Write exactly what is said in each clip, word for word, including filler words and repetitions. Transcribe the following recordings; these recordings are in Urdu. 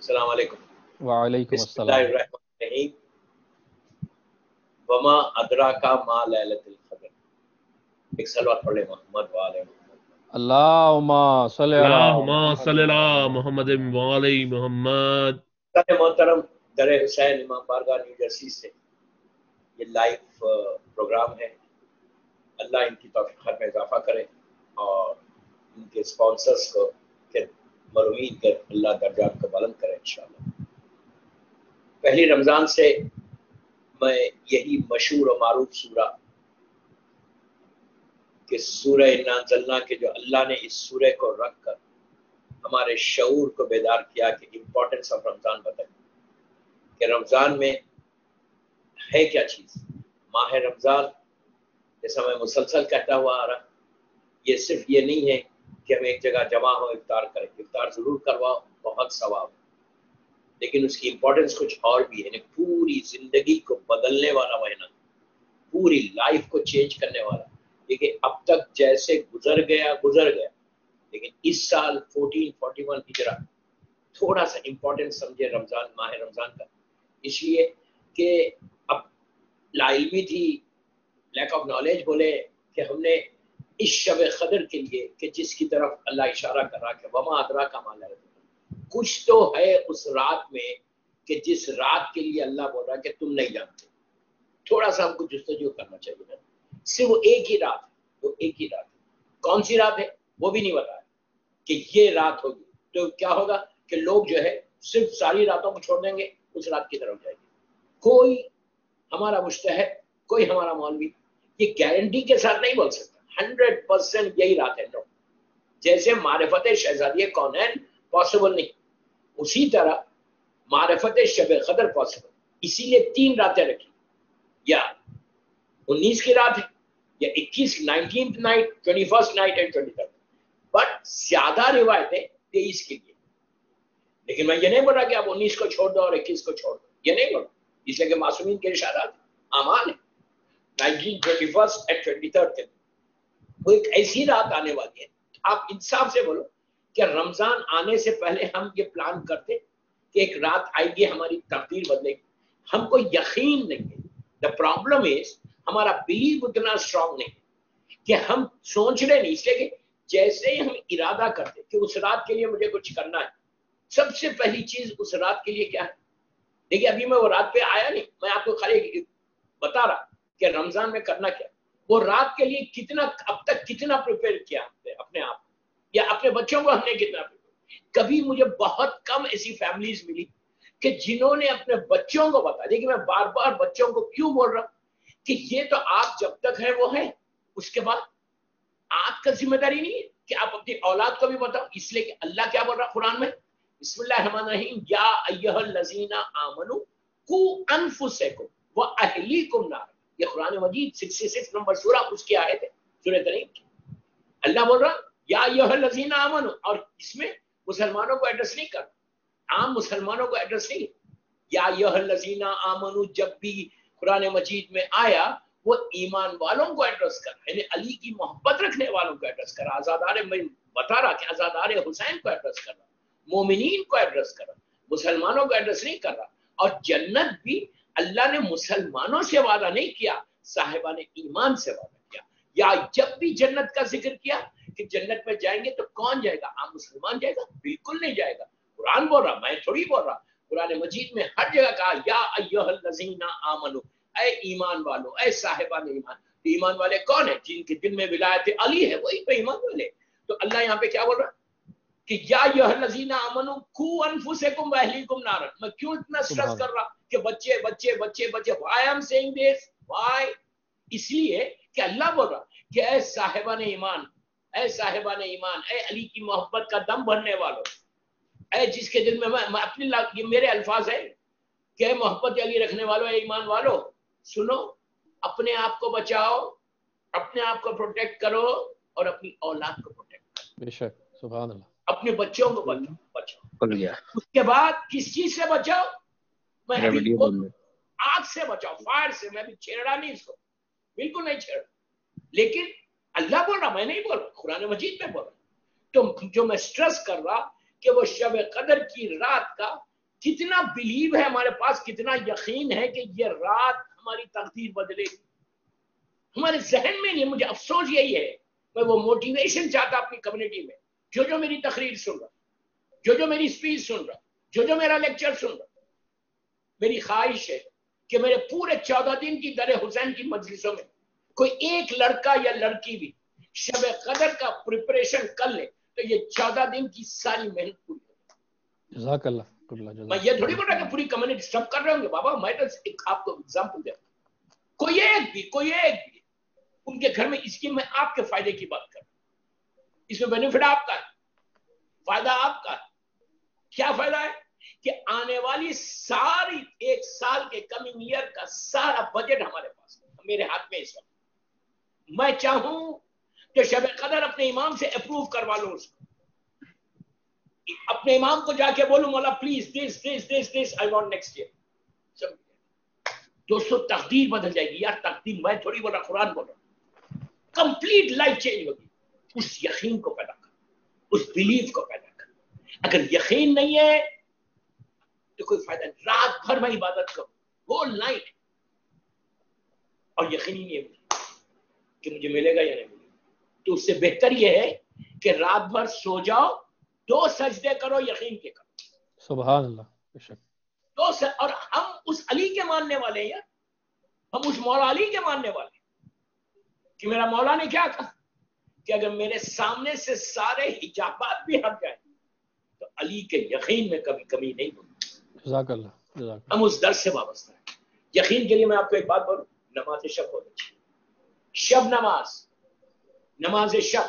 السلام علیکم. وعلیکم بسم اللہ السلام. الرحمن الرحیم. وما ادراک ما لیلۃ القدر. ایک صلوات پڑھ لیں محمد وعلى محمد. اللہم صلی علی اللہم صلی علی محمد وعلی محمد. محترم در حسین امام بارگاہ نیو جرسی سے یہ لائیو پروگرام ہے. اللہ ان کی توفیق میں اضافہ کرے اور ان کے اسپانسرز کو کہ مروین کے اللہ درجات کو بلند کرے انشاءاللہ. پہلی رمضان سے میں یہی مشہور و معروف سورہ کہ سورہ انا انزلنا کے جو اللہ نے اس سورہ کو رکھ کر ہمارے شعور کو بیدار کیا کہ امپورٹنس آف رمضان بتائی کہ رمضان میں ہے کیا چیز. ماہ رمضان جیسا میں مسلسل کہتا ہوا آ رہا، یہ صرف یہ نہیں ہے کہ ہم ایک جگہ جمع ہو افطار کریں. افطار ضرور کرواؤ، بہت ثواب، لیکن اس کی امپورٹنس کچھ اور بھی ہے. یعنی پوری زندگی کو بدلنے والا مہینہ، پوری لائف کو چینج کرنے والا. دیکھیں اب تک جیسے گزر گیا گزر گیا، لیکن اس سال فورٹین فورٹی ون ہجرا تھوڑا سا امپورٹنٹ سمجھے رمضان، ماہ رمضان کا، اس لیے کہ اب لا علمی تھی، لیک آف نالج بولے کہ ہم نے اس شب قدر کے لیے کہ جس کی طرف اللہ اشارہ کر رہا کہ وما ادراک ما لیلۃ القدر، کچھ تو ہے اس رات میں کہ جس رات کے لیے اللہ بول رہا کہ تم نہیں جانتے. تھوڑا سا ہم کو جستجو کرنا چاہیے نا. صرف وہ ایک ہی رات ہے، وہ ایک ہی رات ہے. کون سی رات ہے وہ بھی نہیں بتایا کہ یہ رات ہوگی. تو کیا ہوگا کہ لوگ جو ہے صرف ساری راتوں کو چھوڑ دیں گے، اس رات کی طرف جائیں گے. کوئی ہمارا مجتہد، کوئی ہمارا مولوی یہ گارنٹی کے ساتھ نہیں بول سکتا ہنڈریڈ پرسینٹ یہی رات ہے. نو، جیسے معرفت شہزادی کونین پاسبل نہیں، اسی طرح معرفت شب قدر پاسبل. اسی لیے تین راتیں رکھی، یا انیس کی رات ہے یا اکیس، nineteenth night, twenty first night and twenty third. But زیادہ روایتیں تیئیس کے لیے. لیکن میں یہ نہیں بول رہا کہ آپ انیس کو چھوڑ دو اور اکیس کو چھوڑ دو، یہ نہیں بول رہا، اس لیے کہ معصومین کے ارشادات اعمال ہیں. Nineteen twenty first and twenty third کے وہ ایک ایسی رات آنے والی ہے. آپ انصاف سے بولو کہ رمضان آنے سے پہلے ہم یہ پلان کرتے کہ ایک رات آئے گی ہماری تقدیر بدلے گی. ہم کو یقین نہیں ہے. دا پرابلم از ہمارا بلیف اتنا اسٹرانگ نہیں کہ ہم سوچ رہے نہیں. اس لیے کہ جیسے ہی ہم ارادہ کرتے کہ اس رات کے لیے مجھے کچھ کرنا ہے، سب سے پہلی چیز اس رات کے لیے کیا ہے. دیکھیے ابھی میں وہ رات پہ آیا نہیں، میں آپ کو خالی بتا رہا کہ رمضان میں کرنا کیا. وہ رات کے لیے کتنا اب تک کتنا پریپیئر کیا اپنے آپ یا اپنے بچوں کو ہم نے کتنا پریپیئر. کبھی مجھے بہت کم ایسی فیملیز ملی کہ جنہوں نے اپنے بچوں کو بتا. دیکھیے میں بار بار بچوں کو کیوں بول رہا ہوں کہ یہ تو آپ جب تک ہیں وہ ہیں، اس کے بعد آپ کا ذمہ داری نہیں ہے کہ آپ اپنی اولاد کو بھی بتاؤ. اس لیے کہ اللہ کیا بول رہا قرآن میں، بسم اللہ الرحمن الرحیم، یا ایھا الذین آمنوا قوا انفسکم واہلیکم نارا. یہ قرآن مجید چھیاسٹھ نمبر سورہ اس کی آیت ہے، سورہ تریم کی. اللہ بول رہا یا ایھا الذین آمنوا، اور اس میں مسلمانوں کو ایڈریس نہیں کر، عام مسلمانوں کو ایڈریس نہیں. یا ایھا الذین آمنوا جب بھی قرآن مجید میں آیا وہ ایمان والوں کو ایڈریس کر، یعنی علی کی محبت رکھنے والوں کو ایڈریس کر. آزادار میں بتا رہا کہ آزادار حسین کو ایڈریس کر رہا، مومنین کو ایڈریس کر رہا، مسلمانوں کو ایڈریس نہیں کر رہا. اور جنت بھی اللہ نے مسلمانوں سے وعدہ نہیں کیا، صاحبان ایمان سے وعدہ کیا. یا جب بھی جنت کا ذکر کیا کہ جنت میں جائیں گے تو کون جائے گا؟ عام مسلمان جائے گا؟ بالکل نہیں جائے گا. قرآن بول رہا، میں تھوڑی بول رہا. قرآن مجید میں ہر جگہ کہا یا ایھا الذین آمنوا، اے ایمان والو، اے صاحبان ایمان. ایمان والے کون ہیں؟ جن کے دل میں ولایت علی ہے، وہی پہ ایمان والے. تو اللہ یہاں پہ کیا بول رہا کہ یا ایھا الذین آمنوا قوا انفسکم واہلیکم نارا. میں کیوں اتنا سٹریس کر رہا کہ بچے بچے بچے بچے؟ Why am seeing this? Why? اس لیے کہ اللہ بول رہا کہ اے صاحبان ایمان، اے صاحبان ایمان، اے علی کی محبت کا دم بھرنے والوں، اے جس کے دل میں میں اپنے یہ میرے الفاظ ہیں کہ اے محبت علی رکھنے والوں، اے ایمان والوں، سنو، اپنے آپ کو بچاؤ، اپنے آپ کو پروٹیکٹ کرو اور اپنی اولاد کو پروٹیکٹ کرو. بے شک، سبحان اللہ. اپنے بچوں کو بچاؤ بچاؤ اس کے بعد کس چیز سے بچاؤ؟ میں ابھی آگ سے بچاؤ، فائر سے. میں بھی چھیڑا نہیں اس کو، بالکل نہیں چھیڑا. لیکن اللہ بول رہا، میں نہیں بول رہا، قرآن مجید میں بول رہا. تو جو میں سٹریس کر رہا کہ وہ شب قدر کی رات کا کتنا بلیو ہے ہمارے پاس, کتنا یقین ہے کہ یہ رات ہماری تقدیر بدلے گی. ہمارے ذہن میں نہیں. مجھے افسوس یہی ہے, میں وہ موٹیویشن چاہتا اپنی کمیونٹی میں, جو جو میری تقریر سن رہا, جو جو میری اسپیچ سن رہا, جو جو میرا لیکچر سن رہا, میری خواہش ہے کہ میرے پورے چودہ دن کی در حسین کی مجلسوں میں کوئی ایک لڑکا یا لڑکی بھی شب قدر کا پریپریشن کر لے تو یہ چودہ دن کی ساری محنت پوری ہو جائے. جزاک اللہ. میں یہ تھوڑی بول رہا کہ پوری کمیونٹی سب کر رہے ہوں گے بابا, میں تو ایک آپ کو ایگزامپل دے رہا ہوں. کوئی ایک بھی کوئی ایک بھی ان کے گھر میں اس کی, میں آپ کے فائدے کی بات کر رہا ہوں. اس میں بینیفٹ آپ کا ہے, فائدہ آپ کا ہے. کیا فائدہ ہے کہ آنے والی ساری ایک سال کے کمنگ ایئر کا سارا بجٹ ہمارے پاس میرے ہاتھ میں اس وقت. میں چاہوں کہ شب قدر اپنے امام سے اپروو کروا لوں, اس کو اپنے امام کو جا کے بولوں مولا please this this this this I want next year. دوستو تقدیر بدل جائے گی یار. تقدیر میں تھوڑی بول رہا, قرآن بول رہا. کمپلیٹ لائف چینج ہوگی. اس یقین کو پیدا کر, اس بلیف کو پیدا کر. اگر یقین نہیں ہے تو کوئی فائدہ نہیں. رات بھر میں عبادت کروں ہول نائٹ اور یقین ہی نہیں ہے کہ مجھے ملے گا یا نہیں ملے گا, تو اس سے بہتر یہ ہے کہ رات بھر سو جاؤ, دو سجدے کرو, یقین کے کرو. سبحان اللہ. بے شک. دو س... اور ہم اس علی کے ماننے والے ہیں یار, ہم اس مولا علی کے ماننے والے ہیں کہ میرا مولا نے کیا کہا کہ اگر میرے سامنے سے سارے حجابات بھی ہٹ جائیں تو علی کے یقین میں کبھی کمی نہیں ہوگی. جزاک اللہ. جزاک اللہ. ہم اس درس سے وابستہ ہیں. یقین کے لیے میں آپ کو ایک بات بولوں, نماز شب ہو رہی, شب نماز, نماز شب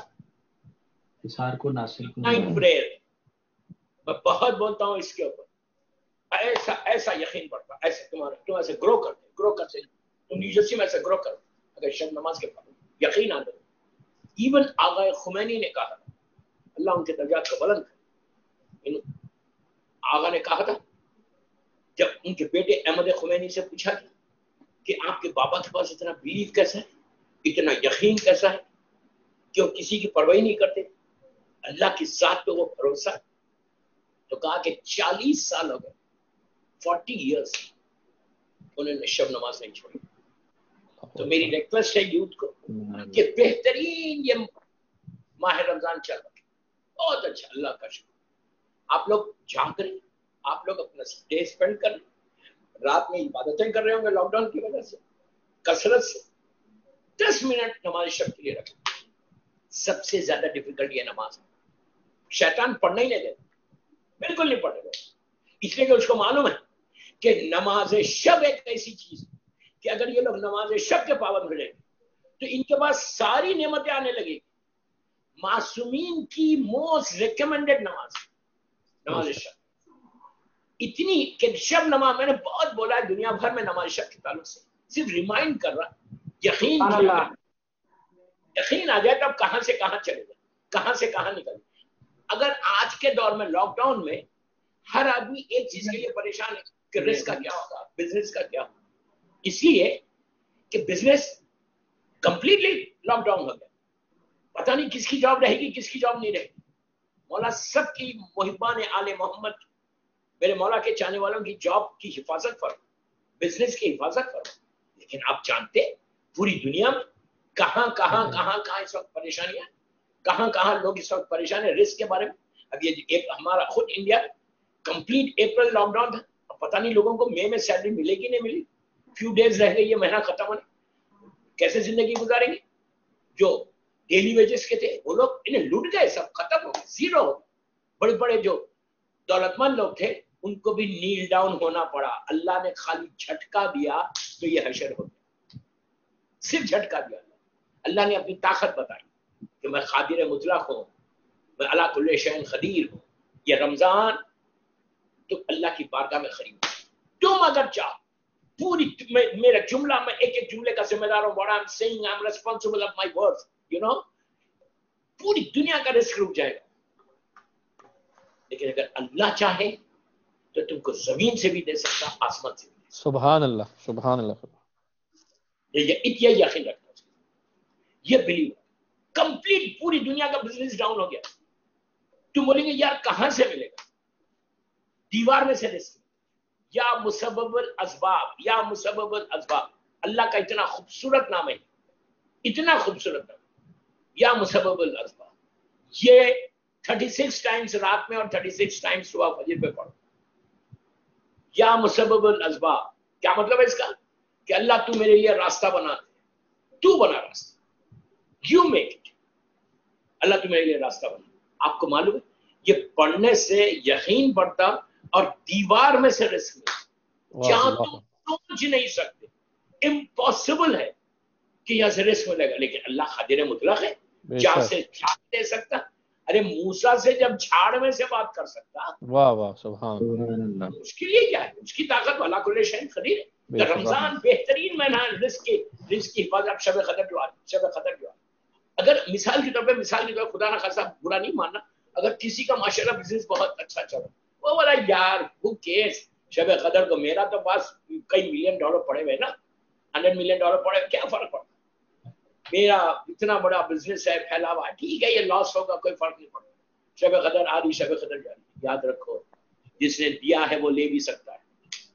کو ناصر نائٹ پریئر, میں بہت بولتا ہوں اس کے اوپر. ایسا ایسا یقین پڑتا, ایسا تمہارا تم ایسے گرو کرتے گرو کرتے تم نیوجرسی میں ایسے گرو کرو اگر شب نماز کے پابند یقین آ جائے. ایون آغا خمینی نے کہا, اللہ ان کے درجات کو بلند کرے, آغا نے کہا تھا جب ان کے بیٹے احمد خمینی سے پوچھا کہ آپ کے بابا کے پاس اتنا بیلیف کیسا ہے, اتنا یقین کیسا ہے کہ وہ کسی کی پرواہ نہیں کرتے, اللہ کی ذات پہ وہ بھروسہ, تو کہا کہ چالیس سال ہو گئے, فورٹی ایئرس انہوں نے شب نماز نہیں چھوڑی. تو میری ریکویسٹ ہے یوتھ کو کہ بہترین یہ ماہ رمضان چل رہا ہے, بہت اچھا, اللہ کا شکر. آپ لوگ جاگ رہے, آپ لوگ اپنا ڈے اسپینڈ کر رہے, رات میں عبادتیں کر رہے ہوں گے لاک ڈاؤن کی وجہ سے, کثرت سے دس منٹ نماز شب کے لیے رکھیں. سب سے زیادہ ڈیفیکلٹ یہ نماز ہے. شیطان پڑھنا ہی نہیں دیتا, بالکل نہیں پڑھنے دیتا, اس لیے کہ اس کو معلوم ہے کہ نماز شب ایک ایسی چیز ہے کہ اگر یہ لوگ نماز شب کے پابند ہو جائیں گے تو ان کے پاس ساری نعمتیں آنے لگے گی. معصومین کی موسٹ ریکمینڈڈ نماز نماز شب, اتنی کہ شب نماز, میں نے بہت بولا ہے دنیا بھر میں نماز شب کے تعلق سے, صرف ریمائنڈ کر رہا, یقین یقین آ جائے تو اب کہاں سے کہاں چلے گا, کہاں سے کہاں نکل. اگر آج کے دور میں لاک ڈاؤن میں ہر آدمی ایک چیز کے لیے پریشان ہے کہ رزق کا کیا ہوگا, بزنس کا کیا ہوگا, اس لیے کہ بزنس کمپلیٹلی لاک ڈاؤن ہو گیا, پتہ نہیں کس کی جاب رہے گی کس کی جاب نہیں رہے گی. مولا سب کی محبان آل محمد, میرے مولا کے چاہنے والوں کی جاب کی حفاظت فرما, بزنس کی حفاظت فرما. لیکن آپ جانتے پوری دنیا میں کہاں کہاں کہاں کہاں اس وقت پریشانیاں, کہاں کہاں لوگ اس وقت پریشان ہیں رزق کے بارے میں. اب یہ ایک ہمارا خود India complete April lockdown تھا, پتہ نہیں لوگوں کو مئی میں سیلری ملے گی نہیں ملی, فیو ڈیز رہ گئی یہ مہینہ ختم ہونے, کیسے زندگی گزاریں گے. جو ڈیلی ویجز کے تھے وہ لوگ انہیں لوٹ گئے, سب ختم ہو گئے, زیرو ہو گئے. بڑے بڑے جو دولت مند لوگ تھے ان کو بھی نیل ڈاؤن ہونا پڑا. اللہ نے خالی جھٹکا دیا تو یہ حشر ہو گیا, صرف جھٹکا دیا. اللہ نے اپنی طاقت بتائی کہ میں قادر مطلق ہوں, میں علی کل شیء قدیر ہوں. یہ رمضان تو اللہ کی بارگاہ میں خرید, تم اگر چاہو پوری, میرا جملہ, میں ایک ایک جملے کا ذمہ دار ہوں. what I'm saying, I'm responsible of my words, you know. پوری دنیا کا رزق رک جائے گا, لیکن اگر اللہ چاہے تو تم کو زمین سے بھی دے سکتا, آسمان سے بھی دے سکتا. سبحان اللہ. سبحان اللہ. یہ یہ یقین رکھنا چاہیے, یہ بلیو. کمپلیٹ پوری دنیا کا بزنس ڈاؤن ہو گیا, تم بولیں گے یار کہاں سے ملے گا, دیوار میں سے رزق. या मुसब्बिबुल असबाब, या मुसब्बिबुल असबाब, अल्लाह का इतना खूबसूरत नाम है, इतना खूबसूरत नाम, या मुसब्बिबुल असबाब। ये छत्तीस टाइम्स रात में और छत्तीस टाइम्स सुबह फजर पे पढ़ो, या मुसब्बिबुल असबाब। क्या मतलब है इसका? कि अल्लाह तू मेरे लिए रास्ता बना दे, तू बना रास्ता, यू मेक इट, अल्लाह तू मेरे लिए रास्ता बना। आपको मालूम है ये पढ़ने से यकीन बढ़ता और दीवार में से रिस्क मिलता, जहां तुम सोच नहीं सकते, इम्पॉसिबल है कि यहां से रिस्क मिलेगा, लेकिन अल्लाह कादिर मुतलक है, जहां से झाड़ दे सकता। अरे मूसा से जब झाड़ में से बात कर सकता, वाह वाह सुभान अल्लाह, उसके लिए क्या है, उसकी ताकत वाला कुल शैइन कदीर है। तो रमजान बेहतरीन महीना है रिस्क की, रिस्क की हिफाजत। शब कदर जो आ शब कदर जो आ अगर मिसाल के तौर पे मिसाल के तौर पे खुदा ना खासा बुरा नहीं मानना, अगर किसी का माशाल्लाह बिजनेस बहुत अच्छा चल रहा, वो बोला यार हु केयर्स शब कदर को, मेरा तो पास कई मिलियन डॉलर पड़े हुए ना, हंड्रेड मिलियन डॉलर पड़े, क्या फर्क पड़ता, मेरा इतना बड़ा बिजनेस है फैला हुआ, ठीक है ये लॉस होगा कोई फर्क नहीं पड़ता। शब कदर आ रही, शब कदर जा रही, याद रखो जिसने दिया है वो ले भी सकता है।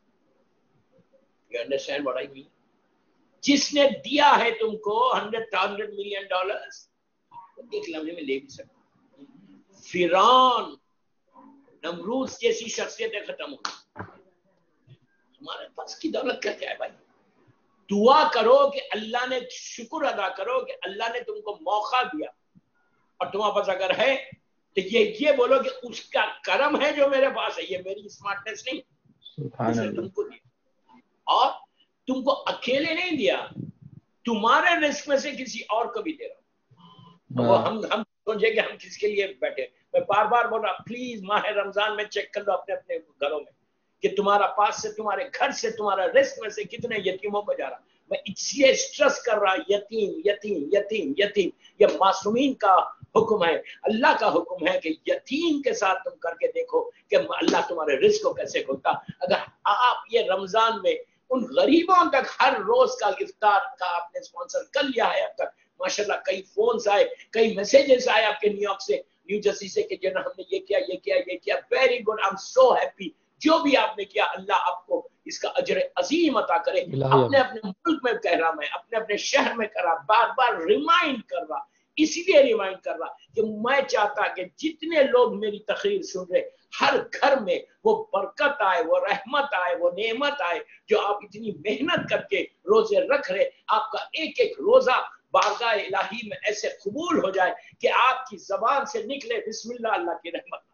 You understand what I mean? जिसने दिया है तुमको हंड्रेड हंड्रेड मिलियन डॉलर्स, एक लम्हे में ले भी सकता। फिरौन, नमरूद जैसी शख्सियतें खत्म हो गई। हमारे पास की दौलत का क्या है भाई? दुआ करो कि अल्लाह ने, शुक्र अदा करो कि अल्लाह ने तुमको मौका दिया, और तुम्हारे पास अगर है तो ये ये बोलो कि उसका करम है जो मेरे पास है, ये मेरी स्मार्टनेस नहीं, उसने तुमको दिया, और तुमको अकेले नहीं दिया, तुम्हारे रिस्क में से किसी और को भी दे रहा। वो हम हम सोचे कि हम किसके लिए बैठे। मैं बार बार बोल रहा, प्लीज माह रमजान में चेक कर लो अपने अपने घरों में कि तुम्हारा पास से, तुम्हारे घर से, तुम्हारा रिस्क में से कितने यतीमों को जा रहा। मैं इसलिए स्ट्रेस कर रहा, यतीम यतीम यतीम यतीम, ये मासूमीन का हुक्म है, अल्लाह का हुक्म है कि यतीम के साथ तुम करके देखो कि अल्लाह तुम्हारे रिस्क को कैसे खोलता। अगर आप ये रमजान में उन गरीबों तक हर रोज का इफ्तार का आपने स्पॉन्सर कर लिया है, अब तक माशाल्लाह कई फोन्स आए, कई मैसेजेस आए आपके न्यूयॉर्क से, न्यू जर्सी से कि जना हमने ये किया ये किया ये किया, very good, I am so happy. जो भी आपने किया अल्लाह आपको इसका अजर अजीम अता करे। अपने अपने मुल्क में कह रहा, मैं अपने अपने शहर में कर रहा, बार बार रिमाइंड कर रहा, इसलिए रिमाइंड कर रहा कि मैं चाहता कि जितने लोग मेरी तकरीर सुन रहे, हर घर में वो बरकत आए, वो रहमत आए, वो नेमत आए, जो आप इतनी मेहनत करके रोजे रख रहे, आपका एक एक रोजा बारगाह इलाही में ऐसे कबूल हो जाए कि आपकी जबान से निकले बिस्मिल्लाह, अल्लाह की रहमत।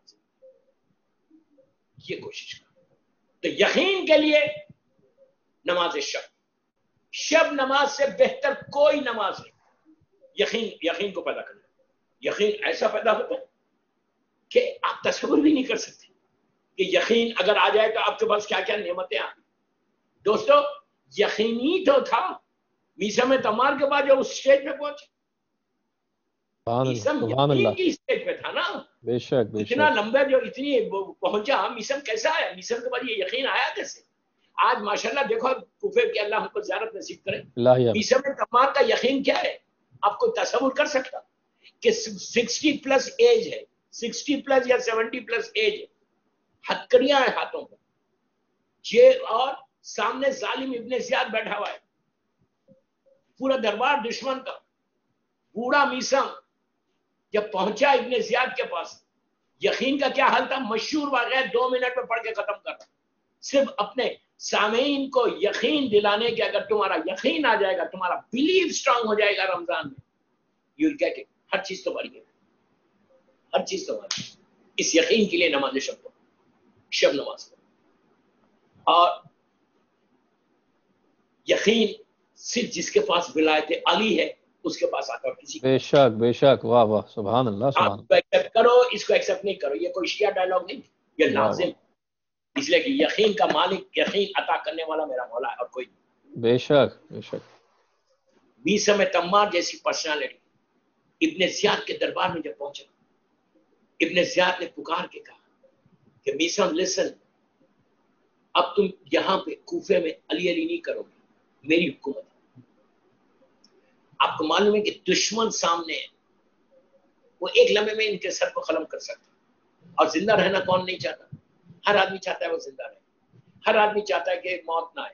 ये कोशिश कर। तो यकीन के लिए नमाज शब, शब नमाज से बेहतर कोई नमाज नहीं। यकीन यकीन को पैदा करना, यकीन ऐसा पैदा होता है कि आप तस्वीर भी नहीं कर सकते कि यकीन अगर आ जाए तो आपके पास क्या क्या नेमतें आ गई। दोस्तों यकीन ही तो था मीसा में तमार के बाद जो उस स्टेज पे पहुंचे, मीसम यकीन की स्टेज पे था ना, बेशक बेशक, इतना लंबे जो इतनी पहुंचा, मीसम कैसा आया, मीसम के बाद ये यकीन आया कैसे? आज माशाल्लाह देखो कुफे की अल्लाह हमको ज़ियारत नसीब करे, मीसम में तमार का यकीन क्या है, आपको तसव्वुर कर सकता कि साठ प्लस एज है, साठ प्लस या सत्तर प्लस एज है, हथकड़ियां हैं हाथों पर, ये और सामने जालिम इब्ने ज़ियाद बैठा हुआ है, पूरा दरबार दुश्मन का। बूढ़ा मीसम जब पहुंचा इब्ने ज़ियाद के पास, यकीन का क्या हाल था, मशहूर वाक़या दो मिनट में पढ़ के खत्म कर रहा, सिर्फ अपने सामीन को यकीन दिलाने के, अगर तुम्हारा यकीन आ जाएगा, तुम्हारा बिलीव स्ट्रांग हो जाएगा रमजान में, यू विल गेट इट। हर चीज तुम्हारी है, हर चीज तुम्हारी। इस यकीन के लिए नमाज शब पढ़ो, शब नमाज पढ़ो। और यकीन सिर्फ जिसके पास विलायत अली है उसके पास आता है, किसी बेशक बेशक, वाह वाह सुभान अल्लाह, सुभान आप एक्सेप्ट करो, इसको एक्सेप्ट नहीं करो, ये कोई शिया डायलॉग नहीं, ये लाजिम, इसलिए कि यकीन का मालिक, यकीन अता करने वाला मेरा मौला है और कोई। बेशक बेशक। मीसा में तम्मार जैसी पर्सनालिटी इब्ने ज़ियाद के दरबार में जब पहुंचा, इब्ने ज़ियाद ने पुकार के कहा कि मीसम लिसन, अब तुम यहाँ पे कूफे में अली अली नहीं करोगे, मेरी हुकूमत। आपको मालूम है कि दुश्मन सामने है, वो एक लम्हे में इनके सर को खत्म कर सकता, और जिंदा रहना कौन नहीं चाहता, हर आदमी चाहता है वो जिंदा रहे। ہر آدمی چاہتا ہے کہ موت نہ آئے،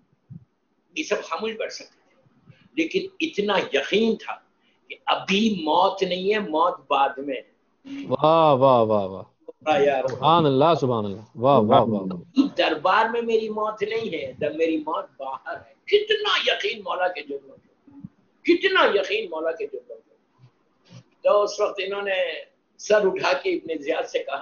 یہ سب خاموش بیٹھ سکتے تھے، لیکن اتنا یقین تھا کہ ابھی موت نہیں ہے، موت بعد میں ہے۔ واہ واہ واہ واہ سبحان اللہ سبحان اللہ واہ واہ واہ واہ دربار میں میری موت نہیں ہے، جب میری موت باہر ہے۔ کتنا یقین مولا کے جملوں پہ، کتنا یقین مولا کے جملوں پہ۔ تو اس وقت انہوں نے سر اٹھا کے ابن زیاد سے کہا،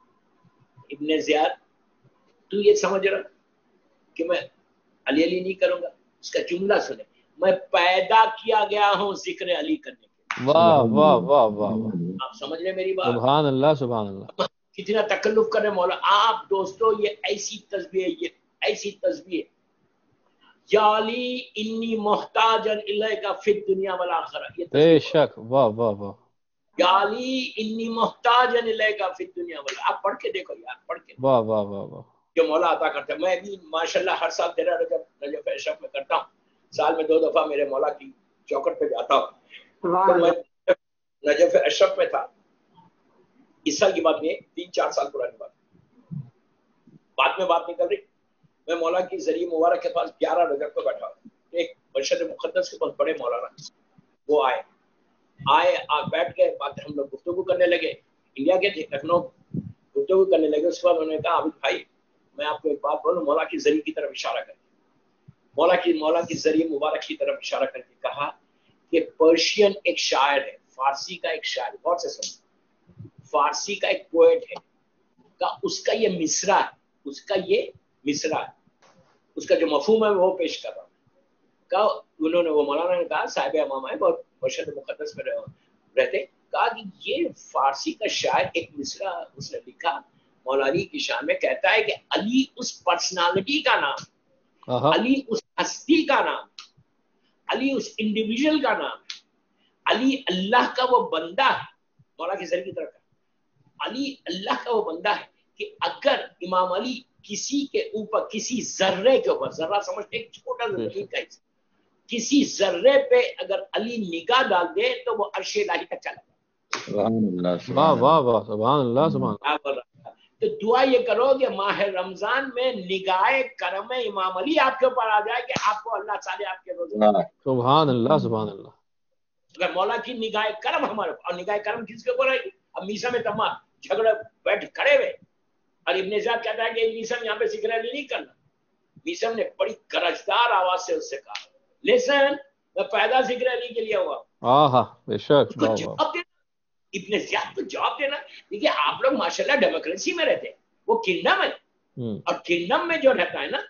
ابن زیاد تو یہ سمجھ رہا کہ میں علی علی نہیں کروں گا؟ اس کا جملہ سنیں، میں پیدا کیا گیا ہوں ذکر علی کرنے کے۔ واہ واہ واہ واہ واہ آپ سمجھ لیں میری بات؟ سبحان اللہ سبحان اللہ کتنا تکلف کرے مولا۔ آپ دوستو یہ ایسی تسبیح ہے، یہ ایسی تسبیح ہے، یا علی انی محتاجن الیک فی الدنیا والآخرہ، یہ بے تسبیح شک واہ واہ واہ یا علی انی محتاجن الیک فی الدنیا والآخرہ۔ آپ پڑھ کے دیکھو یار، پڑھ کے واہ واہ واہ واہ جو مولا عطا کرتا ہے۔ میں بھی ماشاءاللہ ہر سال تیرہ رجب نجف اشرف میں کرتا ہوں، سال میں دو دفعہ میرے مولا کی چوکٹ پہ جاتا ہوں۔ تو میں نجف اشرف میں تھا، اس سال کی بات نہیں ہے، تین چار سال پرانی بات، بعد میں بات نکل رہی، میں مولا کی ذریعہ مبارک کے پاس گیارہ رجب کو بیٹھا ہوں، ایک مرشد مقدس کے پاس بڑے مولانا وہ آئے آئے آ بیٹھ کے بات ہم لوگ گفتگو کرنے لگے، انڈیا کے تھے، لکھنؤ گفتگو کرنے لگے۔ اس کے بعد انہوں نے کہا عابد بھائی میں آپ کو ایک بات بولوں، مولا کی ذریعہ کی طرف اشارہ کر کے مولا کی مولا کی ذریعہ مبارک کی طرف اشارہ کر کے کہا کہ پرشین ایک شاعر ہے، فارسی کا ایک شاعر، بہت سے سن فارسی کا ایک پوئٹ ہے، کا اس کا یہ مصرع ہے، اس کا یہ مصرع ہے، اس کا جو مفہوم ہے وہ پیش کر رہا ہوں۔ کہا انہوں نے، وہ مولانا نے کہا، صاحب امام ہے، بہت مرشد مقدس میں رہتے، کہا کہ یہ فارسی کا شاعر ایک مصرع اس نے لکھا مولا علی کی شان میں، کہتا ہے کہ علی اس پرسنالٹی کا نام، علی اس ہستی کا نام، علی اس انڈیویجول کا نام، علی اللہ کا وہ بندہ ہے۔ مولا کی ذریعہ کی طرف علی اللہ کا وہ بندہ ہے کہ اگر امام علی کسی کے اوپر، کسی ذرے کے اوپر، ذرہ سمجھتے ایک چھوٹا سا زمین کا حصہ، کسی ذرے پہ اگر علی نگاہ ڈال دے تو وہ عرش الہی تک چلا جائے۔ سبحان اللہ واہ واہ واہ سبحان اللہ سبحان اللہ۔ تو دعا یہ کرو کہ ماہ رمضان میں نگاہ کرم امام علی آپ کے اوپر آ جائے کہ آپ کو اللہ تعالی آپ کے روزے سبحان اللہ سبحان اللہ۔ اگر مولا کی نگاہ کرم ہمارے، اور نگاہ کرم کس کے اوپر آئے گی؟ اب میسا میں تمام جھگڑے بیٹھ کھڑے ہوئے، اور ابن زیاد کہتا ہے کہ میسم یہاں پہ ذکر علی نہیں کرنا۔ میسم نے بڑی گرجدار آواز سے اس سے کہا، لیسن میں پیدا ذکر علی کے لیے ہوا۔ آہا بے شک واہ واہ۔ جواب دینا ابن زیاد کو جواب دینا، دیکھیے آپ لوگ ماشاءاللہ ڈیموکریسی میں رہتے ہیں، وہ کنگڈم ہے، اور کنگڈم میں جو رہتا ہے نا،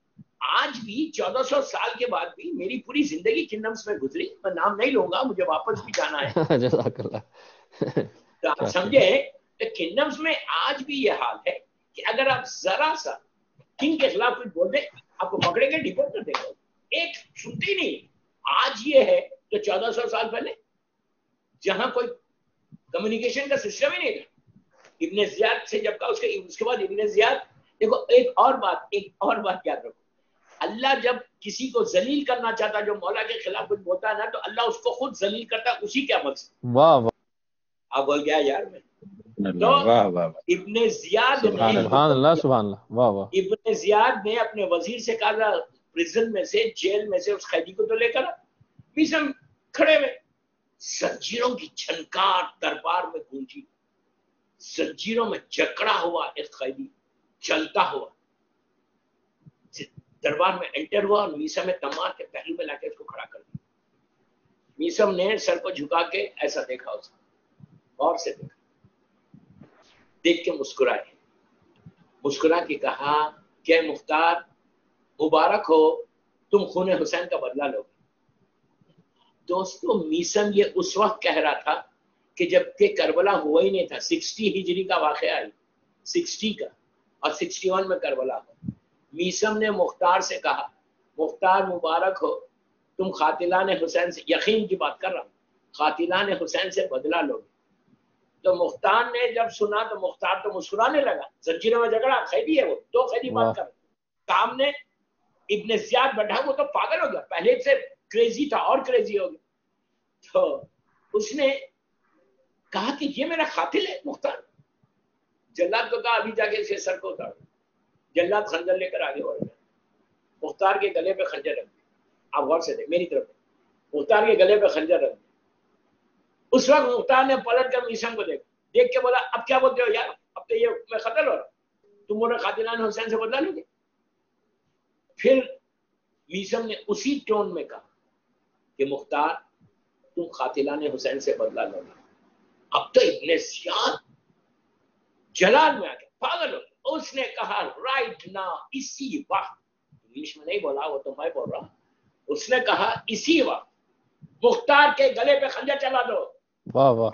آج بھی چودہ سو سال کے بعد بھی میری پوری زندگی کنگڈمس میں گزری، میں نام نہیں لوں گا، مجھے واپس بھی جانا ہے۔ جزاک اللہ۔ تو آپ سمجھے کہ کنگڈمس میں آج بھی یہ حال ہے کہ اگر آپ ذرا سا کنگ کے خلاف کچھ بول دیں، آپ کو پکڑیں گے، ڈیپورٹ کر دیں گے، ایک سنتے ہی نہیں۔ آج یہ ہے کہ چودہ سو سال پہلے جہاں کوئی کمیونیکیشن کا سسٹم ہی نہیں تھا، ابن زیاد سے جب کہا، اس کے اس کے بعد ابن زیاد، دیکھو ایک اور بات، ایک اور بات یاد رکھو، اللہ جب کسی کو ذلیل کرنا چاہتا ہے، جو مولا کے خلاف کچھ بولتا ہے نا، تو اللہ اس کو خود ذلیل کرتا ہے اسی کے عمل سے۔ واہ واہ آپ بول گیا یار میں تو ابن زیاد نے سبحان اللہ سبحان اللہ واہ واہ۔ ابن زیاد نے اپنے وزیر سے کہا، پریزن میں سے، جیل میں سے اس قیدی کو تو لے کر میسم کھڑے ہوئے، زنجیروں کی چھنکار دربار میں گونجی، زنجیروں میں جکڑا ہوا ایک قیدی چلتا ہوا دربار میں انٹر ہوا، اور میسم میں تمام کے پہلو میں لا کے اس کو کھڑا کر دیا۔ میسم نے سر کو جھکا کے ایسا دیکھا، اس کو غور سے دیکھا، دیکھ کے مسکرائے، مسکرا کے کہا کہ مختار مبارک ہو، تم خون حسین کا بدلہ لو گے۔ دوستو میسم یہ اس وقت کہہ رہا تھا کہ جب کہ کربلا ہوا ہی نہیں تھا، سکسٹی ہجری کا واقعہ ہے، سکسٹی کا، اور سکسٹی ون میں کربلا ہوا۔ میسم نے مختار سے کہا، مختار مبارک ہو، تم قاتلان حسین سے، یقین کی بات کر رہا ہوں، قاتلان حسین سے بدلہ لو گے۔ تو مختار نے جب سنا تو مختار تو مسکرانے لگا، زنجیروں میں جھگڑا، قیدی ہے وہ، دو قیدی بات کر سامنے ابن زیاد بیٹھا، وہ تو پاگل ہو گیا، پہلے سے کریزی تھا اور کریزی ہو گیا۔ تو اس نے کہا کہ یہ میرا قاتل ہے مختار۔ جلاد کو کہا ابھی جا کے اسے سر کو اتار۔ जल्लाद खंजर लेकर आगे बढ़ गया, मुख्तार के गले पे खंजर रख दिया। आप गौर से देख मेरी तरफ, मुख्तार के गले पे खंजर रख दिया। उस वक्त मुख्तार ने पलट कर मीसम को देखा, देख के बोला अब क्या बोलते हो यार, अब तो ये मैं कत्ल हो रहा, तुम बोले कातिलान हुसैन से बदला लोगे। फिर मीसम ने उसी टोन में कहा कि मुख्तार तुम कातिलान हुसैन से बदला लोगे। अब तो इब्ने ज़ियाद जलाल में आ गया, पागल हो गया। उसने कहा राइट ना, इसी वक्त, इंग्लिश में नहीं बोला, वो तो मैं बोल रहा हूं, उसने कहा इसी वक्त मुख्तार के गले पे खंजर चला दो। वाह वाह।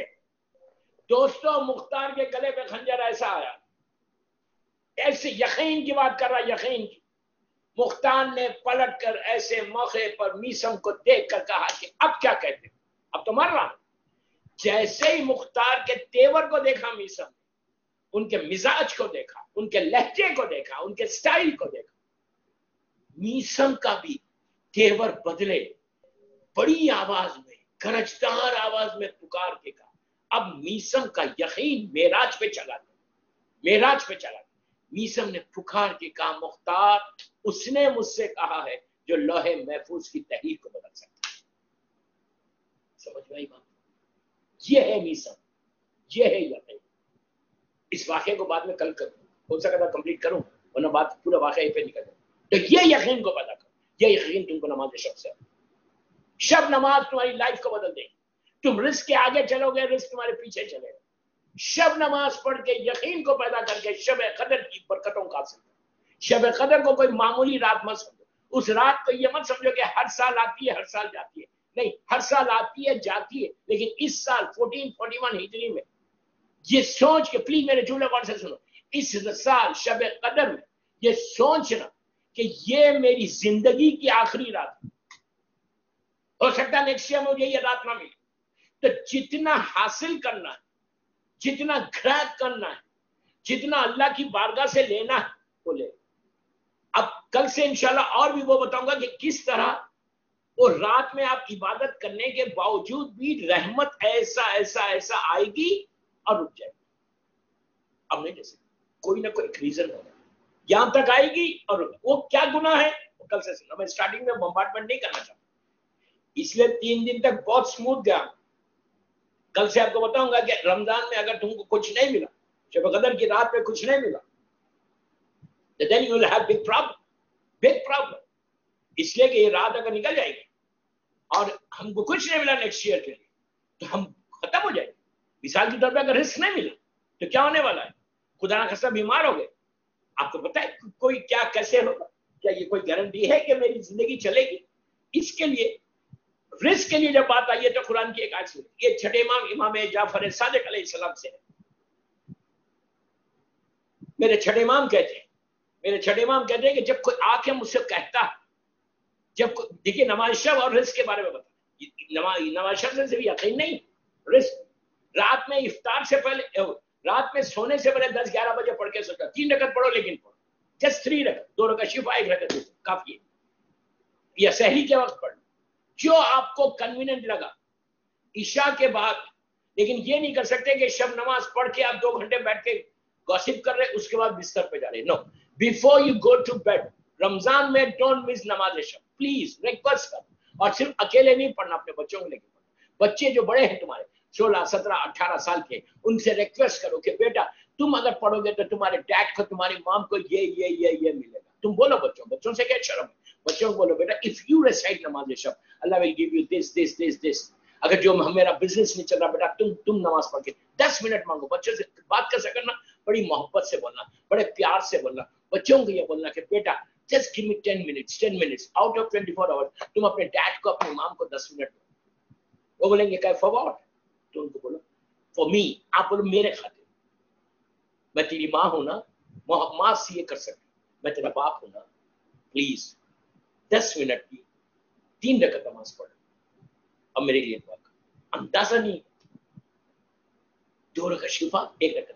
दोस्तों मुख्तार के गले पे खंजर ऐसा आया, ऐसे यकीन की बात कर रहा, यकीन की। मुख्तार ने पलट कर ऐसे मौके पर मीसम को देख कर कहा कि अब क्या कहते हैं, अब तो मर रहा। जैसे ही मुख्तार के तेवर को देखा मीसम, उनके मिजाज को देखा, उनके लहजे को देखा, उनके स्टाइल को देखा, मीसम का भी तेवर बदले। बड़ी आवाज में, गरजदार आवाज में पुकार के कहा। अब मीसम का यकीन मेराज पे चला गया, मेराज पे चला गया। मीसम ने पुकार के कहा मुख्तार उसने मुझसे कहा है जो लोहे महफूज की तहरीर को बदल सकता है। समझ में आई बात? ये है मीसम, ये है यकीन। इस वाक़े को बाद में कल कर हो सका था कंप्लीट करूं, वरना बात पूरा वाक़या पे निकल जाए। तो ये यकीन को पैदा करो, ये यकीन तुमको नमाज शब से, शब नमाज तुम्हारी लाइफ को बदल देगी। तुम रिस्क के आगे चलोगे, रिस्क तुम्हारे पीछे चलेगा। शब नमाज पढ़ के यकीन को पैदा करके शब कदर की बरकतों का हासिल करो। शब कदर को कोई मामूली रात मत समझो, उस रात को ये मत समझो कि हर साल आती है, हर साल जाती है। नहीं, हर साल आती है, जाती है, लेकिन इस साल चौदह सौ इकतालीस हिजरी में ये सोच के, प्लीज मेरे जुमले गौर से सुनो, इस साल शब कदर में ये सोचना कि ये मेरी जिंदगी की आखिरी रात है, हो सकता है नेक्स्ट ईयर मुझे ये रात ना मिले। तो जितना हासिल करना है, जितना ग्रैब करना है, जितना अल्लाह की बारगाह से लेना है वो ले। अब कल से इंशाल्लाह और भी वो बताऊंगा कि किस तरह वो रात में आप इबादत करने के बावजूद भी रहमत ऐसा ऐसा ऐसा आएगी और रुक जाएगी। अब नहीं जैसे कोई ना कोई रीजन होगा, यहां तक आएगी और रुक। वो क्या गुनाह है वो कल से सुना। मैं स्टार्टिंग में बम्बार्टमेंट नहीं करना चाहता, इसलिए तीन दिन तक बहुत स्मूथ गया। कल से आपको बताऊंगा कि रमजान में अगर तुमको कुछ नहीं मिला, शब कदर की रात में कुछ नहीं मिला, तो then you will have big problem, big problem। इसलिए कि ये रात अगर निकल जाएगी और हमको कुछ नहीं मिला नेक्स्ट ईयर के लिए, तो हम खत्म हो जाएंगे। मिसाल के तौर पे अगर रिस्क नहीं मिला तो क्या होने वाला है? खुदा ना खास्ता बीमार हो गए, आपको पता है कोई क्या कैसे होगा? क्या ये कोई गारंटी है कि मेरी जिंदगी चलेगी? इसके लिए रिस्क के लिए जब बात आई है तो कुरान की एक आयत सुनी। ये छठे इमाम इमाम जाफर सादिक अलैहिस्सलाम से है। मेरे छठे इमाम कहते हैं मेरे छठे इमाम कहते हैं कि जब कोई आके मुझसे कहता है, जब देखिए नमाज शब और रिस्क के बारे में बता, नमाज नमाज शब से भी यकीन नहीं, रिस्क रात में इफ्तार से पहले, रात में सोने से पहले दस ग्यारह बजे पढ़ के सोचा, तीन रकत पढ़ो, लेकिन पढ़ो जस्ट थ्री रकत, दो रकत शिफा, एक रकत काफी है, या सहरी के वक्त पढ़ जो आपको कन्वीनियंट लगा ईशा के बाद। लेकिन ये नहीं कर सकते कि शब नमाज पढ़ के आप दो घंटे बैठ के गॉसिप कर रहे उसके बाद बिस्तर पे जा रहे। No, before you go to bed Ramzan में डोंट मिस नमाज शब, प्लीज रिक्वेस्ट कर। और सिर्फ अकेले नहीं पढ़ना, अपने बच्चों को लेकर पढ़ना। बच्चे जो बड़े हैं तुम्हारे सोलह सत्रह अठारह साल के, उनसे रिक्वेस्ट करो कि बेटा तुम अगर पढ़ोगे तो तुम्हारे डैड को, तुम्हारी मॉम को ये ये ये ये मिलेगा। तुम बोलो बच्चों बच्चों से क्या शर्म है? बच्चों को बोलो बेटा इफ यू रिसाइट नमाज शब अल्लाह will give you this this this this. अगर जो मेरा बिजनेस नहीं चल रहा बेटा, तुम तुम नमाज पढ़ के दस मिनट मांगो। बच्चों से बात कैसे करना? बड़ी मोहब्बत से बोलना, बड़े प्यार से बोलना। बच्चों को ये बोलना कि बेटा just give me ten minutes ten minutes out of twenty four hours. तुम अपने डैड को, अपनी माम को दस मिनट दो। वो बोलेंगे क्या फॉर व्हाट? तो उनको बोलो फॉर मी। आप बोलो मेरे खातिर, मैं तेरी माँ हूं ना, माँ से ये कर सकती, मैं तेरा बाप हूं ना, प्लीज दस मिनट की तीन रकत नमाज पढ़ अब मेरे लिए दुआ कर। अंदाजा नहीं, दो रकत शिफा, एक रकत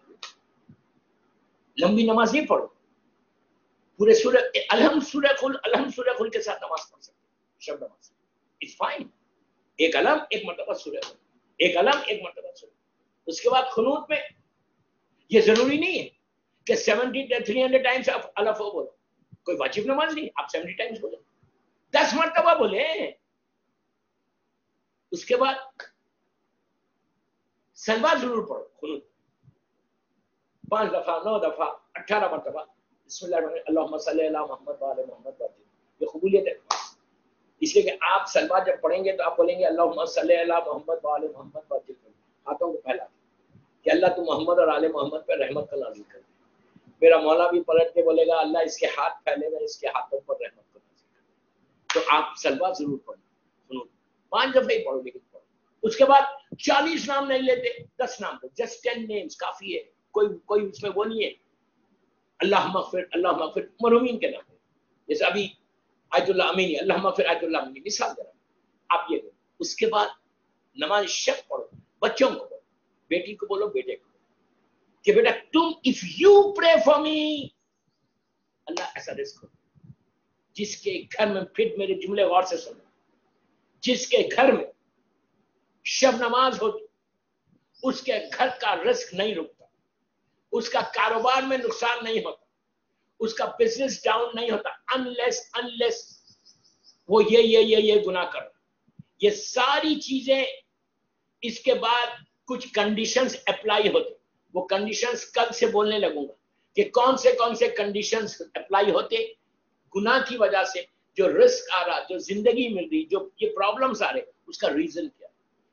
लंबी नमाज नहीं पढ़ो, पूरे सूरह अलहम सूरह खुल अलहम सूरह खुल के साथ नमाज पढ़ सकते, शब नमाज इट्स फाइन। एक अलम एक मरतबा सूरह खुल, एक अलम एक मरतबा सूरह। उसके बाद खुनूत में ये जरूरी नहीं है کہ सेवेंटी थ्री हंड्रेड टाइम्स आप अल्लाह बोलो, कोई वाजिब नमाज नहीं, आप सेवेंटी टाइम्स बोले, दस मरतबा बोले। उसके बाद सलवा जरूर पढ़ो, खुनूत पांच दफा, नौ दफा, अठारह मरतबा बिस्मिल्लाह अल्लाहुम्मा सल्ली अला मोहम्मद व आले मोहम्मद, ये कबूलियत है। इसलिए कि आप सलवा जब पढ़ेंगे तो आप बोलेंगे अल्लाहुम्मा सल्ली अला मोहम्मद व आले मोहम्मद, हाथों को फैला कि अल्लाह तू मोहम्मद और आले मोहम्मद पर रहमत का नाज़िल कर। मेरा मौला भी पलट के बोलेगा अल्लाह इसके हाथ फैलेगा, इसके हाथों पर रहमत का नाज़िल कर। तो आप सलवा जरूर पढ़ो, सुनो पांच दफे ही पढ़ो, लेकिन पढ़ो। उसके बाद चालीस नाम नहीं लेते, दस नाम दो, जस्ट टेन नेम्स काफी है, कोई कोई उसमें वो नहीं है। अल्लाह मगफिर, अल्लाह मगफिर मरहूमीन के नाम, जैसे अभी आयतुल्लाह अमीनी, अल्लाह मगफिर आयतुल्लाह अमीनी, मिसाल दे रहा हूं, आप ये करो। उसके बाद नमाज शब पढ़ो, बच्चों को बोलो, बेटी को बोलो, बेटे को कि बेटा तुम if you pray for me, अल्लाह ऐसा रिस्क हो। जिसके घर में, फिर मेरे जुमले गौर से सुनो, जिसके घर में शब नमाज होती उसके घर का रिस्क नहीं रुकता, उसका कारोबार में नुकसान नहीं होता, उसका बिजनेस डाउन नहीं होता, अनलेस अनलेस वो ये ये ये ये गुनाह कर। ये सारी चीजें इसके बाद कुछ कंडीशंस अप्लाई होते, वो कंडीशंस कल से बोलने लगूंगा कि कौन से कौन से कंडीशंस अप्लाई होते गुनाह की वजह से, जो रिस्क आ रहा, जो जिंदगी मिल रही, जो ये प्रॉब्लम्स आ रहे, उसका रीजन क्या है।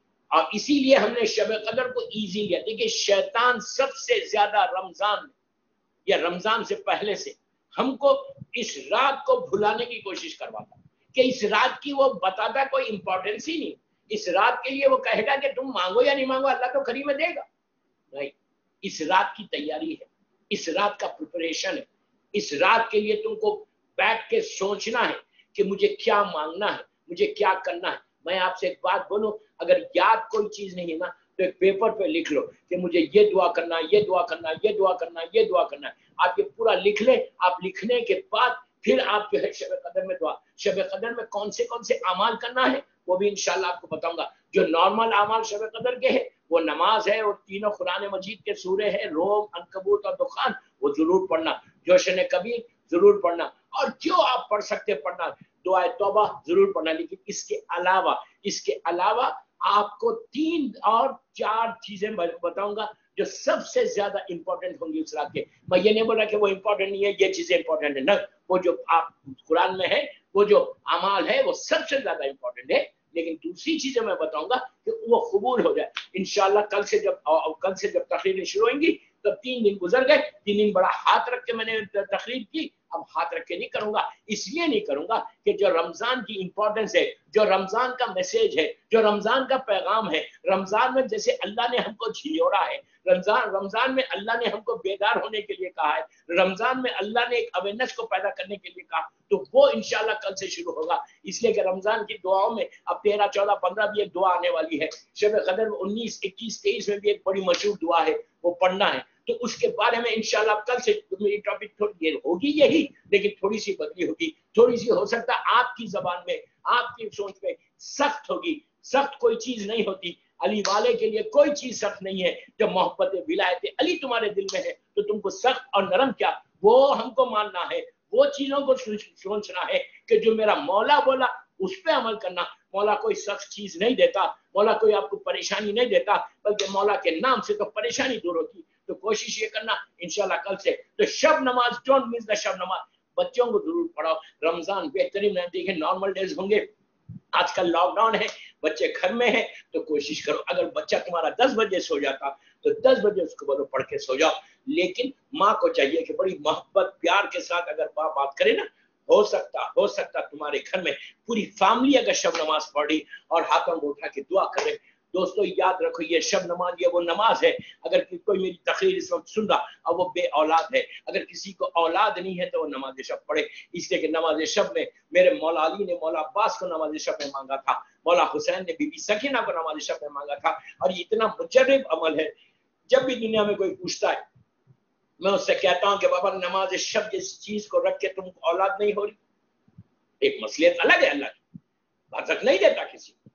और इसीलिए हमने शब कदर को इजी लिया। देखिए शैतान सबसे ज्यादा रमजान में या रमजान से पहले से हमको इस रात को भुलाने की कोशिश करवाता, कि इस रात की वो बताता कोई इंपॉर्टेंस ही नहीं। इस रात के लिए वो कहेगा कि तुम मांगो या नहीं मांगो, अल्लाह तो खरी में देगा। नहीं, इस रात की तैयारी है, इस रात का प्रिपरेशन है। इस रात के लिए तुमको बैठ के सोचना है कि मुझे क्या मांगना है, मुझे क्या करना है। मैं आपसे एक बात बोलूं, अगर याद कोई चीज नहीं है ना तो एक पेपर पे लिख लो कि मुझे ये दुआ करना है, ये दुआ करना है, ये दुआ करना है, ये दुआ करना है। आप ये पूरा लिख ले। आप लिखने के बाद फिर आप जो है शब कदर में दुआ, शब कदर में कौन से कौन से अमाल करना है वो भी इंशाल्लाह आपको बताऊंगा। जो नॉर्मल अमाल शब कदर के है वो नमाज है और तीनों कुरान मजीद के सूरे हैं, रोम, अनकबूत और दुखान, वो जरूर पढ़ना। जोशन कबीर जरूर पढ़ना, और जो आप पढ़ सकते पढ़ना। दुआ तौबा जरूर पढ़ना। लेकिन इसके अलावा इसके अलावा आपको तीन और चार चीजें बताऊंगा जो सबसे ज्यादा इंपॉर्टेंट होंगी उस रात के। मैं ये नहीं बोल रहा कि वो इंपॉर्टेंट नहीं है, ये चीजें इंपॉर्टेंट है, न, वो जो आप कुरान में है, वो जो अमाल है वो सबसे ज्यादा इंपॉर्टेंट है। लेकिन दूसरी चीजें मैं बताऊंगा कि वो कबूल हो जाए इंशाल्लाह। कल से जब कल से जब तकरीरें शुरू होंगी तब तीन दिन गुजर गए, तीन दिन बड़ा हाथ रख के मैंने तकरीर की। अब हाथ रख के नहीं करूंगा, इसलिए नहीं करूंगा कि जो रमजान की इंपॉर्टेंस है, जो रमजान का मैसेज है, जो रमजान का पैगाम है, रमजान में जैसे अल्लाह ने हमको झियोड़ा है, रमजान रमजान में अल्लाह ने हमको बेदार होने के लिए कहा है, रमजान में अल्लाह ने एक अवेयरनेस को पैदा करने के लिए कहा, तो वो इंशाल्लाह कल से शुरू होगा। इसलिए कि रमजान की दुआओं में अब तेरह चौदह पंद्रह भी एक दुआ आने वाली है। शब कदर में उन्नीस इक्कीस तेईस में भी एक बड़ी मशहूर दुआ है, वो पढ़ना है। तो उसके बारे में इंशाल्लाह कल से मेरी टॉपिक थोड़ी होगी यही, लेकिन थोड़ी सी बदली होगी, थोड़ी सी हो सकता है आपकी जबान में, आपकी सोच में सख्त होगी। सख्त कोई चीज नहीं होती, अली वाले के लिए कोई चीज सख्त नहीं है। जब मोहब्बत विलायत अली तुम्हारे दिल में है तो तुमको सख्त और नरम क्या, वो हमको मानना है, वो चीजों को सोचना है कि जो मेरा मौला बोला उस पर अमल करना। मौला कोई सख्त चीज नहीं देता, मौला कोई आपको परेशानी नहीं देता, बल्कि मौला के नाम से तो परेशानी दूर होती। तो कोशिश ये करना इंशाल्लाह कल से। तो शब नमाज, डोंट मिस द शब नमाज, बच्चों को जरूर पढ़ाओ। रमजान बेहतरीन रहती है, नॉर्मल डेज होंगे, आजकल लॉकडाउन है, बच्चे घर में हैं, तो कोशिश करो अगर बच्चा तुम्हारा दस बजे सो जाता तो दस बजे उसको बोलो पढ़ के सो जाओ। लेकिन माँ को चाहिए कि बड़ी मोहब्बत प्यार के साथ अगर माँ बात करे ना, हो सकता हो सकता तुम्हारे घर में पूरी फैमिली अगर शब नमाज पढ़ी और हाथों को उठा के दुआ करे। दोस्तों याद रखो, ये शब नमाज ये वो नमाज है। अगर कोई मेरी तकरीर इस वक्त सुन रहा और वो बे औलाद है, अगर किसी को औलाद नहीं है तो वो नमाज शब पढ़े। इसलिए कि नमाज शब में मेरे मौला अली ने मौला अब्बास को नमाज शब में मांगा था, मौला हुसैन ने बीबी सकीना को नमाज शब में मांगा था। और ये इतना मुजर्रब अमल है, जब भी दुनिया में कोई पूछता है मैं उससे कहता हूँ कि बाबा नमाज शब जिस चीज को रख के तुमको औलाद नहीं हो रही, एक मसलियत अलग है, अल्लाह की बात नहीं देता किसी को,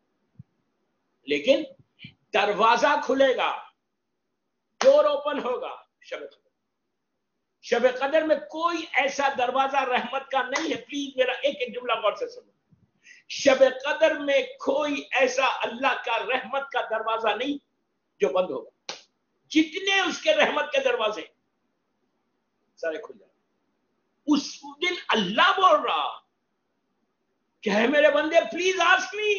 लेकिन दरवाजा खुलेगा, डोर ओपन होगा शब। शब कदर में कोई ऐसा दरवाजा रहमत का नहीं है। प्लीज मेरा एक एक जुमला गौर से सुनो। शब कदर में कोई ऐसा अल्लाह का रहमत का दरवाजा नहीं जो बंद होगा। जितने उसके रहमत के दरवाजे सारे खुल जाए। उस दिन अल्लाह बोल रहा कि है मेरे बंदे, please ask me,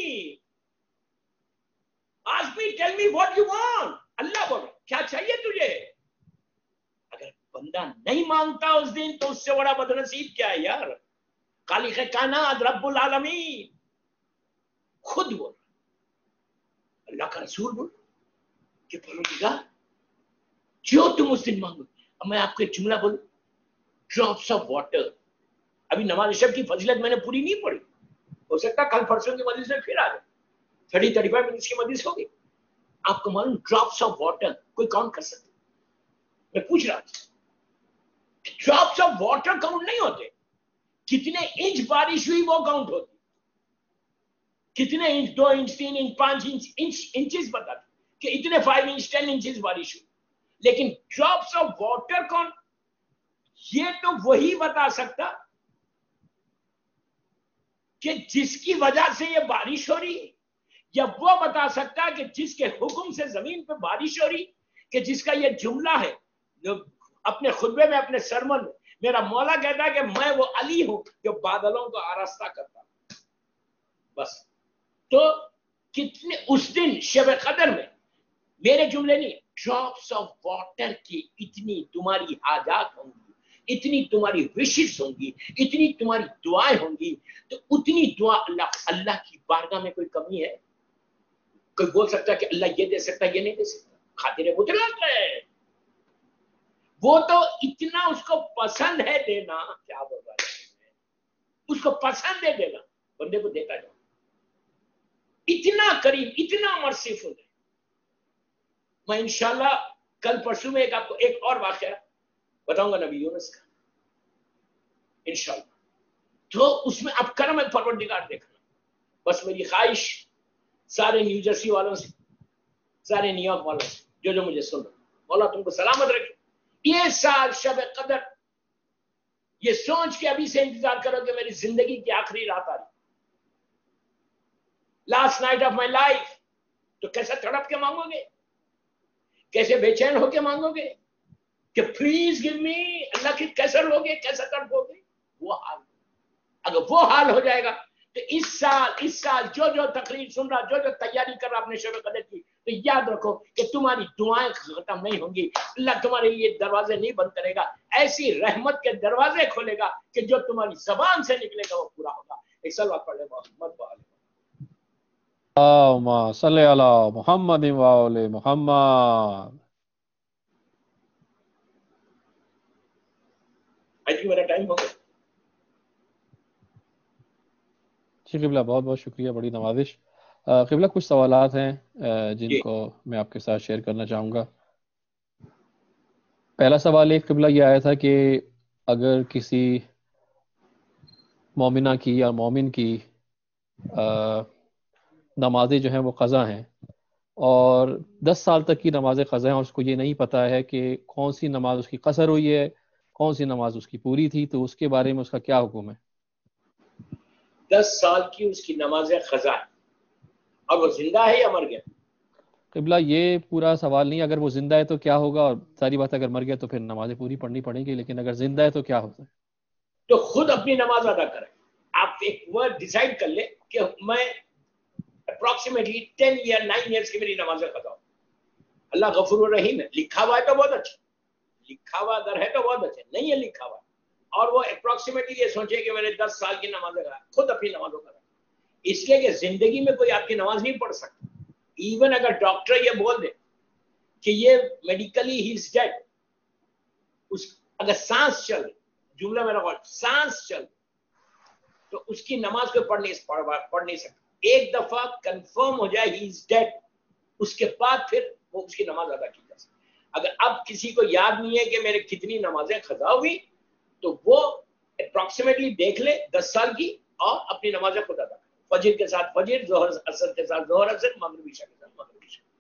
ask me, tell me what you want. अल्लाह बोल रहा क्या चाहिए तुझे। अगर बंदा नहीं मांगता उस दिन तो उससे बड़ा बदनसीब क्या है यार। खालिक कायनात रब्बुल आलमीन खुद बोल, अल्लाह का रसूल बोल कि परवरदिगार जो तुम उस दिन मांगो। अब मैं आपको एक जुमला बोलूं, ड्रॉप्स ऑफ वाटर। अभी नमाज इशा की फजीलत मैंने पूरी नहीं पढ़ी, हो सकता कल परसों की मजलिस में फिर आ जाए, थर्टी थर्टी फाइव मिनट्स की मजलिस होगी। आपको मालूम ड्रॉप्स ऑफ वाटर कोई काउंट कर सकता? मैं पूछ रहा था, ड्रॉप्स ऑफ वाटर काउंट नहीं होते। कितने इंच बारिश हुई वो काउंट होती। कितने इंच, दो इंच, तीन इंच, पांच इंच, इंच इंचेस बताते कि इतने फाइव इंच, टेन इंचेस बारिश हुई। लेकिन ड्रॉप्स ऑफ वाटर कौन, ये तो वही बता सकता कि जिसकी वजह से ये बारिश हो रही है, या वो बता सकता कि जिसके हुक्म से जमीन पे बारिश हो रही, कि जिसका ये जुमला है जो अपने खुतबे में, अपने सरमन में मेरा मौला कहता है कि मैं वो अली हूं जो बादलों को आरास्ता करता। बस तो कितने उस दिन शब कदर में मेरे जुमले नहीं, ड्रॉप्स ऑफ वाटर की इतनी तुम्हारी हाजात होंगी, इतनी तुम्हारी विशेष होंगी, इतनी तुम्हारी दुआएं होंगी। तो उतनी दुआ अल्लाह अल्लाह की बारगाह में कोई कमी है? कोई बोल सकता है कि अल्लाह ये दे सकता है, ये नहीं दे सकता? खातिर मुतलक है वो। तो इतना उसको पसंद है देना, क्या बोल रहा है, उसको पसंद है देना, बंदे को देता जाओ। इतना करीब, इतना मर्सीफुल है। मैं इंशाल्लाह कल परसों में एक आपको एक और वाकया बताऊंगा नबी यूनुस का, इंशाल्लाह। तो उसमें अब करम है परवरदिगार देखना। बस मेरी ख्वाहिश सारे न्यू जर्सी वालों से, सारे न्यूयॉर्क वालों से, जो जो मुझे सुन रहे, मौला तुमको सलामत रखे। ये साल शब कदर, ये सोच के अभी से इंतजार करो कि मेरी जिंदगी की आखिरी रात आ रही, last night of my life. तो कैसे तड़प के मांगोगे, कैसे बेचैन होके मांगोगे कि प्लीज गिव मी। अल्लाह की कैसे लोगे, कैसे तड़पोगे? वो हाल, अगर वो हाल हो जाएगा तो इस साल इस साल जो जो तकरीर सुन रहा, जो जो तैयारी कर रहा अपने शब कदर की, तो याद रखो कि तुम्हारी दुआएं खत्म नहीं होंगी। अल्लाह तुम्हारे लिए दरवाजे नहीं बंद करेगा, ऐसी रहमत के दरवाजे खोलेगा कि जो तुम्हारी जबान से निकलेगा वो पूरा होगा। एक सलवात पढ़ ले मोहम्मद वाले अल्लाहुम्मा सल्ली अला मुहम्मद व आले मुहम्मद। आज की मेरा टाइम हो गया। जी क़िबला, बहुत बहुत शुक्रिया, बड़ी नवाजिश। क़िबला कुछ सवालात हैं जिनको मैं आपके साथ शेयर करना चाहूँगा। पहला सवाल एक क़िबला ये आया था कि अगर किसी मोमिना की या मोमिन की नमाज़ें जो हैं वो क़ज़ा हैं और दस साल तक की नमाज़ें क़ज़ा हैं और उसको ये नहीं पता है कि कौन सी नमाज उसकी कसर हुई है, कौन सी नमाज उसकी पूरी थी, तो उसके बारे में उसका क्या हुक्म है? दस साल की उसकी नमाजें क़ज़ा है और वो जिंदा है या मर गया? क़िबला ये पूरा सवाल नहीं, अगर वो जिंदा है तो क्या होगा, और सारी बात अगर मर गया तो फिर नमाजें पूरी पढ़नी पड़ेंगी, लेकिन अगर जिंदा है तो क्या होता है? तो खुद अपनी नमाज अदा करें। आप एक वर्ड डिसाइड कर ले कि मैं अप्रोक्सीमेटली टेन या नाइन ईयर्स की मेरी नमाजें क़ज़ा हो। अल्लाह गफूर रहीम है, लिखा हुआ है तो बहुत अच्छा, लिखा हुआ अगर है तो बहुत अच्छा, नहीं है लिखा हुआ और वो अप्रोक्सीमेटली ये सोचे कि मैंने दस साल की नमाजें करा, खुद अपनी नमाजों करा। इसलिए कि जिंदगी में कोई आपकी नमाज नहीं पढ़ सकता। इवन अगर डॉक्टर ये बोल दे कि ये मेडिकली ही इज डेड, उस अगर सांस चल, जुमला मेरा गौर, सांस चल, तो उसकी नमाज को पढ़ नहीं पढ़ नहीं सकता। एक दफा कंफर्म हो जाए ही इज डेड, उसके बाद फिर वो उसकी नमाज अदा की जा सकती। अगर अब किसी को याद नहीं है कि मेरे कितनी नमाजें क़ज़ा हुई, तो वो अप्रोक्सीमेटली देख ले दस साल की और अपनी नमाजें खुद अदा करे। फजर के साथ फजर, जोहर असर के साथ जोहर असर, मगरिब इशा के साथ मगरिब इशा।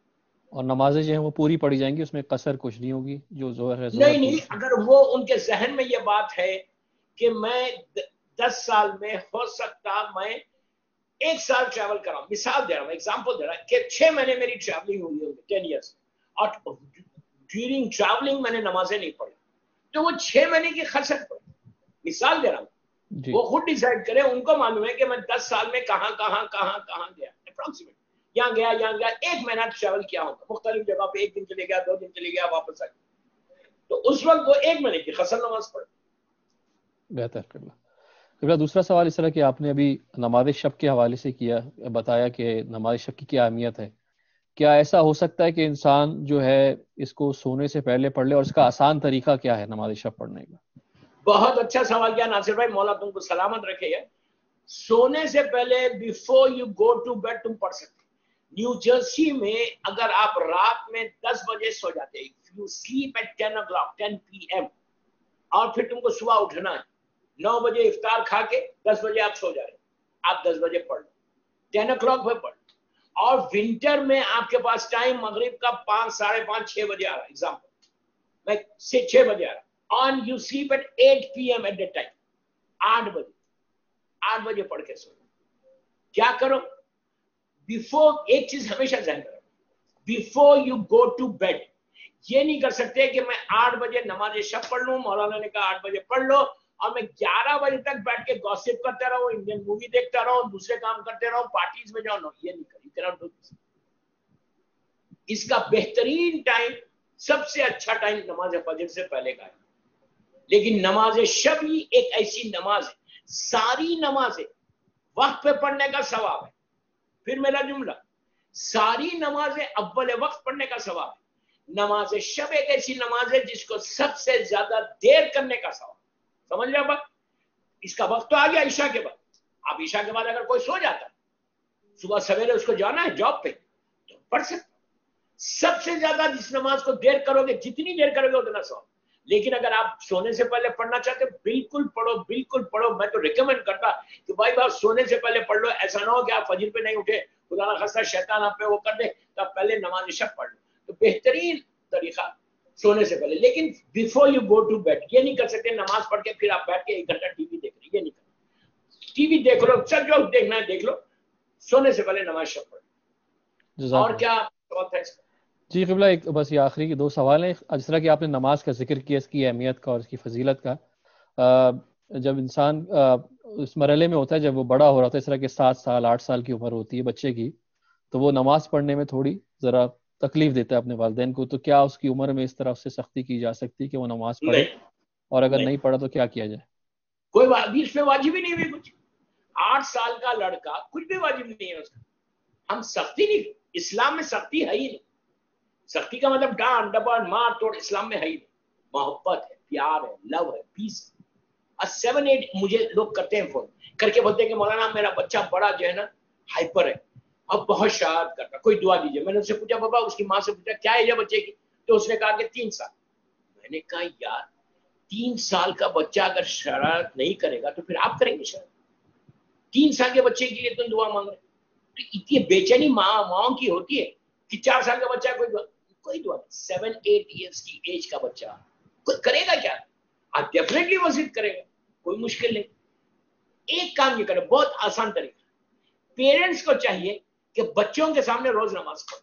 اور نمازیں جو ہیں وہ پوری پڑھی جائیں گی, اس میں قصر کچھ نہیں ہوگی جو ظہر ہے ظہر نہیں نہیں, اگر وہ ان کے ذہن میں یہ بات ہے کہ میں دس سال میں ہو سکتا میں ایک سال ٹریول کر رہا ہوں, مثال دے رہا ہوں, ایگزامپل دے رہا ہوں کہ چھ مہینے میری ٹریولنگ ہوئی ہوگی ٹین ایئرس, اور ڈیورنگ ٹریولنگ میں نے نمازیں نہیں پڑھی, تو وہ چھ مہینے کی خسرت پڑی. مثال دے رہا ہوں, جی وہ خود ڈیسائیڈ کرے, ان کو معلوم ہے کہ میں دس سال میں کہاں کہاں کہاں کہاں گیا, اپروکسیمیٹ یہاں گیا یہاں گیا, ایک مہینہ ٹریول کیا ہوگا مختلف جگہ پہ, ایک دن چلے گیا, دو دن چلے گیا, واپس آ گیا, تو اس وقت وہ ایک مہینے کی خسر نماز پڑھے. بہتر قبلہ. قبلہ دوسرا سوال اس طرح کہ آپ نے ابھی نماز شب کے حوالے سے کیا, بتایا کہ نماز شب کی کیا اہمیت ہے. کیا ایسا ہو سکتا ہے کہ انسان جو ہے اس کو سونے سے پہلے پڑھ لے, اور اس کا آسان طریقہ کیا ہے نماز شب پڑھنے کا؟ بہت اچھا سوال کیا ناصر بھائی, مولا تم کو سلامت رکھے گا. سونے سے پہلے before you go to bed تم پڑھ سکتے. نیو جرسی میں اگر آپ رات میں دس بجے سو جاتے, you sleep at ten o'clock ten P M, اور پھر تم کو صبح اٹھنا ہے نو بجے افطار کھا کے, دس بجے آپ سو جا رہے, آپ دس بجے پڑھ لو, ٹین او کلاک پہ پڑھ. اور ونٹر میں آپ کے پاس ٹائم مغرب کا پانچ ساڑھے پانچ چھ بجے آ رہا ہے, ایگزامپل میں سے چھ بجے آ رہا, on you sleep at eight p m at that time, آٹھ بجے آٹھ بجے پڑھ کے سو. کیا کرو بیفور, ایک چیز ہمیشہ ذہن کرو, before you go to bed یہ نہیں کر سکتے کہ میں آٹھ بجے نماز شب پڑھ لوں, مولانا نے کہا آٹھ بجے پڑھ لو, اور میں گیارہ بجے تک بیٹھ کے گوسپ کرتا رہوں, انڈین مووی دیکھتا رہوں, دوسرے کام کرتے رہوں, پارٹیز میں جاؤں. یہ نہیں کری. اس کا بہترین ٹائم, سب سے اچھا ٹائم نماز فجر سے پہلے کا ہے. لیکن نماز شب ہی ایک ایسی نماز ہے, ساری نمازیں وقت پہ پڑھنے کا ثواب ہے. پھر میرا جملہ, ساری نمازیں اول وقت پڑھنے کا ثواب ہے. نماز شب ایک ایسی نماز ہے جس کو سب سے زیادہ دیر کرنے کا ثواب. سمجھ رہے بات؟ اس کا وقت تو آ گیا عشاء کے بعد. آپ عشاء کے بعد اگر کوئی سو جاتا, صبح سویرے اس کو جانا ہے جاب پہ, تو پڑھ سکتا. سب سے زیادہ جس نماز کو دیر کرو گے, جتنی دیر کرو گے اتنا ثواب. لیکن اگر آپ سونے سے پہلے پڑھنا چاہتے بالکل پڑھو, بالکل پڑھو. میں تو ریکمینڈ کرتا کہ بھائی بات سونے سے پہلے پڑھ لو. ایسا نہ ہو کہ آپ فجر پہ نہیں اٹھے, خدا نہ خواستہ شیطان آپ پہ وہ کر دے, تو آپ پہلے نماز شب پڑھ لو. تو بہترین طریقہ سونے سے پہلے. لیکن before you go to bed یہ نہیں کر سکتے نماز پڑھ کے پھر آپ بیٹھ کے ایک گھنٹہ ٹی وی دیکھ رہے, یہ نہیں کرنا. ٹی وی دیکھ لو, سب جو دیکھنا ہے دیکھ لو, سونے سے پہلے نماز شب پڑھ لو. اور کیا سوال تھا اس کا؟ جی قبلہ, ایک بس یہ آخری کے دو سوال ہیں. جس طرح کہ آپ نے نماز کا ذکر کیا, اس کی اہمیت کا اور اس کی فضیلت کا, جب انسان اس مرحلے میں ہوتا ہے, جب وہ بڑا ہو رہا ہوتا ہے, اس طرح کہ سات سال آٹھ سال کی عمر ہوتی ہے بچے کی, تو وہ نماز پڑھنے میں تھوڑی ذرا تکلیف دیتا ہے اپنے والدین کو. تو کیا اس کی عمر میں اس طرح سے سختی کی جا سکتی کہ وہ نماز پڑھے, اور اگر نہیں پڑھا تو کیا کیا جائے؟ کوئی اس میں واجب ہی نہیں ہوئی کچھ. آٹھ سال کا لڑکا کچھ بھی واجب نہیں ہے اس کا. ہم سختی نہیں, اسلام میں سختی ہے ہی نہیں. سختی کا مطلب ڈانٹ ڈپٹ مار توڑ اسلام میں ہے ہی نہیں. محبت ہے, پیار ہے, لو ہے, پیس ہے. سیون ایٹ مجھے لوگ کرتے ہیں فون کر کے بولتے ہیں کہ مولانا میرا بچہ بڑا جو ہے نا ہائپر ہے, اب بہت شرارت کرتا, کوئی دعا دیجیے. میں نے اس سے پوچھا بابا, اس کی ماں سے پوچھا کیا ہے یہ بچے کی, تو اس نے کہا کہ تین سال. میں نے کہا یار تین سال کا بچہ اگر شرارت نہیں کرے گا تو پھر آپ کریں گے شرارت؟ تین سال کے بچے کے لیے تم دعا مانگ رہے. اتنی بے چینی ماں ماؤں کی ہوتی ہے کہ چار سال کا بچہ کوئی دعا کوئی دعا نہیں. سیون ایٹ ایئرس کی ایج کا بچہ کوئی کرے گا کیا؟ آپ ڈیفینیٹلی وہ ضد کرے گا, کوئی مشکل نہیں. ایک کام یہ کرے, بہت آسان طریقہ. پیرنٹس کو چاہیے کہ بچوں کے سامنے روز نماز پڑھو.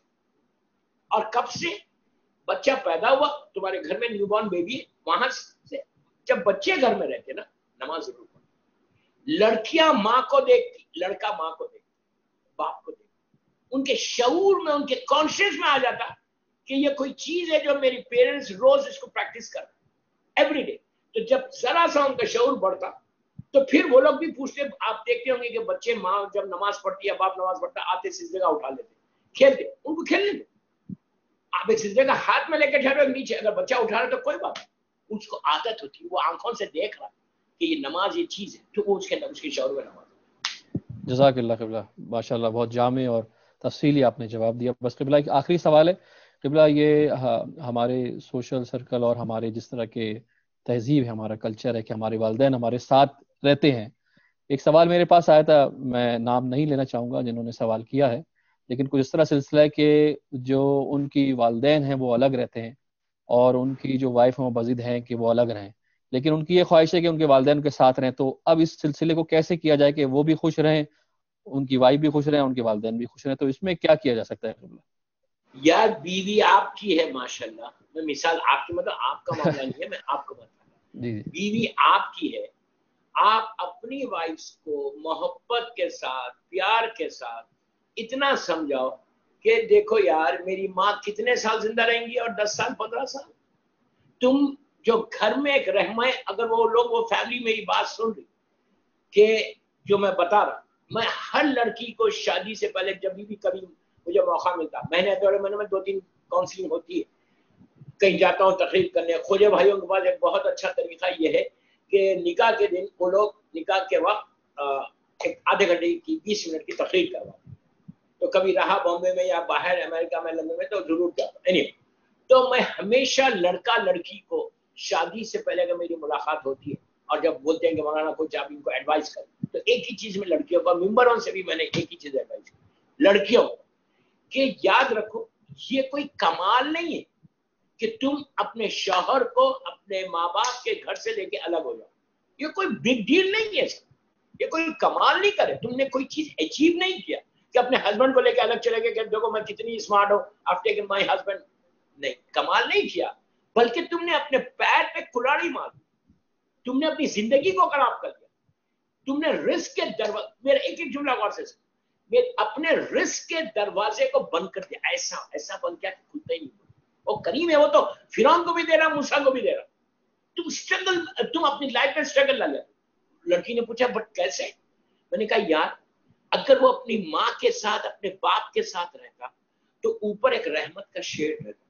اور کب سے؟ بچہ پیدا ہوا, تمہارے گھر میں نیو بورن بیبی ہے, وہاں سے جب بچے گھر میں رہتے نا نماز ضرور پڑھو. لڑکیاں ماں کو دیکھتی, لڑکا ماں کو دیکھتی, باپ کو دیکھتی. ان کے شعور میں, ان کے کانشیس میں آ جاتا کہ یہ کوئی چیز ہے جو میری پیرنٹس روز اس کو پریکٹس کر رہے ہیں ایوری ڈے. تو جب ذرا سا ان کا شعور بڑھتا تو پھر وہ لوگ بھی پوچھتے. آپ دیکھتے ہوں گے کہ بچے ماں جب نماز پڑھتی ہے, باپ نماز پڑھتا, آتے سجدے کا اٹھا لیتے, کھیلتے, ان کو کھیلنے دو. آپ ایک سجدے کا ہاتھ میں لے کے ٹھہرو نیچے, اگر بچہ اٹھا رہا تو کوئی بات نہیں, اس کو عادت ہوتی ہے, وہ آنکھوں سے دیکھ رہا کہ یہ نماز یہ چیز ہے, تو وہ اس کے اندر اس کے شعور میں نماز. جزاک اللہ قبلہ, ماشاء اللہ بہت جامع اور تفصیلی آپ نے جواب دیا. بس قبلہ ایک آخری سوال ہے قبلہ, یہ ہمارے سوشل سرکل اور ہمارے جس طرح کے تہذیب ہے, ہمارا کلچر ہے کہ ہمارے والدین ہمارے ساتھ رہتے ہیں. ایک سوال میرے پاس آیا تھا, میں نام نہیں لینا چاہوں گا جنہوں نے سوال کیا ہے, لیکن کچھ اس طرح سلسلہ ہے کہ جو ان کی والدین ہیں وہ الگ رہتے ہیں اور ان کی جو وائف ہیں وہ مزید ہیں کہ وہ الگ رہیں، لیکن ان کی یہ خواہش ہے کہ ان کے والدین کے ساتھ رہیں. تو اب اس سلسلے کو کیسے کیا جائے کہ وہ بھی خوش رہیں، ان کی وائف بھی خوش رہیں، ان کے والدین بھی خوش رہیں؟ تو اس میں کیا کیا جا سکتا ہے؟ یار بیوی آپ کی ہے ماشاءاللہ، میں مثال آپ کی مطلب آپ کا معاملہ نہیں ہے، میں آپ کو بتا جی جی بیوی آپ کی ہے، آپ اپنی وائف کو محبت کے ساتھ پیار کے ساتھ اتنا سمجھاؤ کہ دیکھو یار میری ماں کتنے سال زندہ رہیں گی، اور دس سال پندرہ سال. تم جو گھر میں ایک رحمہ، اگر وہ لوگ وہ فیملی میری بات سن رہی کہ جو میں بتا رہا، میں ہر لڑکی کو شادی سے پہلے جب بھی کبھی مجھے موقع ملتا، مہینے دوڑے مہینے میں دو تین کاؤنسلنگ ہوتی ہے، کہیں جاتا ہوں تقریر کرنے. خوجے بھائیوں کے پاس ایک بہت اچھا طریقہ یہ ہے کہ نکاح کے دن وہ لوگ نکاح کے وقت ایک آدھے گھنٹے کی بیس منٹ کی تقریر کرواتے. تو کبھی رہا بامبے میں یا باہر امریکہ میں لندن میں تو ضرور جاتا. anyway, تو میں ہمیشہ لڑکا لڑکی کو شادی سے پہلے اگر میری ملاقات ہوتی ہے اور جب بولتے ہیں کہ مولانا کچھ آپ ان کو ایڈوائز کریں، تو ایک ہی چیز میں لڑکیوں کا ممبروں سے بھی میں نے ایک ہی چیز ایڈوائز کی لڑکیوں کو کہ یاد رکھو یہ کوئی کمال نہیں ہے کہ تم اپنے شوہر کو اپنے ماں باپ کے گھر سے لے کے الگ ہو جاؤ. یہ کوئی بگ ڈیل نہیں ہے، یہ کوئی کمال نہیں کرے، تم نے کوئی چیز اچیو نہیں کیا کہ اپنے ہسبینڈ کو لے کے الگ چلے گئے کہ دیکھو میں کتنی اسمارٹ ہوں آف ٹیکن مائی ہسبینڈ. نہیں، کمال نہیں کیا، بلکہ تم نے اپنے پیر پہ کلاڑی مار دی، تم نے اپنی زندگی کو خراب کر دیا. تم نے رزق کے دروازے، میرا ایک ایک جملہ غور سے میں اپنے رزق کے دروازے کو بند کر دیا. ایسا ایسا بند کیا کہ کھلتا ہی نہیں. وہ کریم ہے، وہ تو فرعون کو بھی دے رہا، موسیٰ کو بھی دے رہا. تم اسٹرگل، تم اپنی لائف میں اسٹرگل نہ لے. لڑکی نے پوچھا بٹ کیسے؟ میں نے کہا یار اگر وہ اپنی ماں کے ساتھ اپنے باپ کے ساتھ رہتا تو اوپر ایک رحمت کا شیڈ رہتا،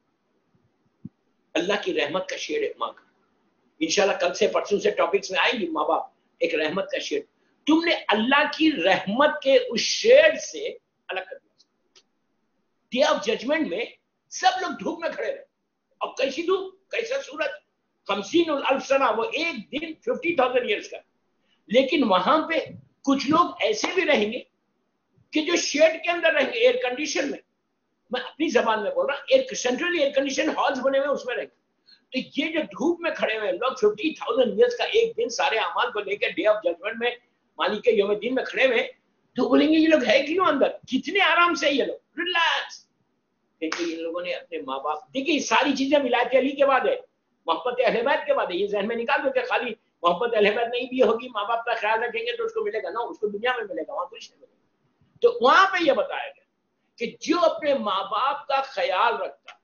اللہ کی رحمت کا شیڈ ہے ماں کا. انشاءاللہ کل سے پرسوں سے ٹاپکس میں آئیں گی ماں باپ، ایک رحمت کا شیڈ. تم نے اللہ کی رحمت کے اس شیڈ سے الگ کر دیا. ڈے آف ججمنٹ میں سب لوگ دھوپ میں کھڑے رہے، اور کیسی دھوپ، کیسا سورج، خمسین الف سنہ، وہ ایک دن ففٹی تھاؤزینڈ ایئرس کا. لیکن وہاں پہ کچھ لوگ ایسے بھی رہیں گے کہ جو شیڈ کے اندر رہیں گے، ایئر کنڈیشن میں. میں اپنی زبان میں بول رہا ہوں، air central air condition halls بنے ہوئے اس میں رہیں گے. تو یہ جو دھوپ میں کھڑے ہوئے لوگ ففٹی تھاؤزینڈ ایئرس کا ایک دن سارے اعمال کو لے کے ڈے آف ججمنٹ میں مالک کے یوم دین میں کھڑے ہوئے، تو بولیں گے یہ لوگ ہے کیوں اندر، کتنے آرام سے یہ لوگ ریلیکس. ان لوگوں نے اپنے ماں باپ، دیکھیے ساری چیزیں ولایت علی کے بعد ہے، محبت اہل بیت کے بعد ہے. یہ ذہن میں نکال دو کہ خالی محبت اہل بیت نہیں بھی ہوگی، ماں باپ کا خیال رکھیں گے تو اس کو ملے گا. نا، اس کو دنیا میں ملے گا، وہاں کچھ نہیں ملے گا. تو وہاں پہ یہ بتایا گیا کہ جو اپنے ماں باپ کا خیال رکھتا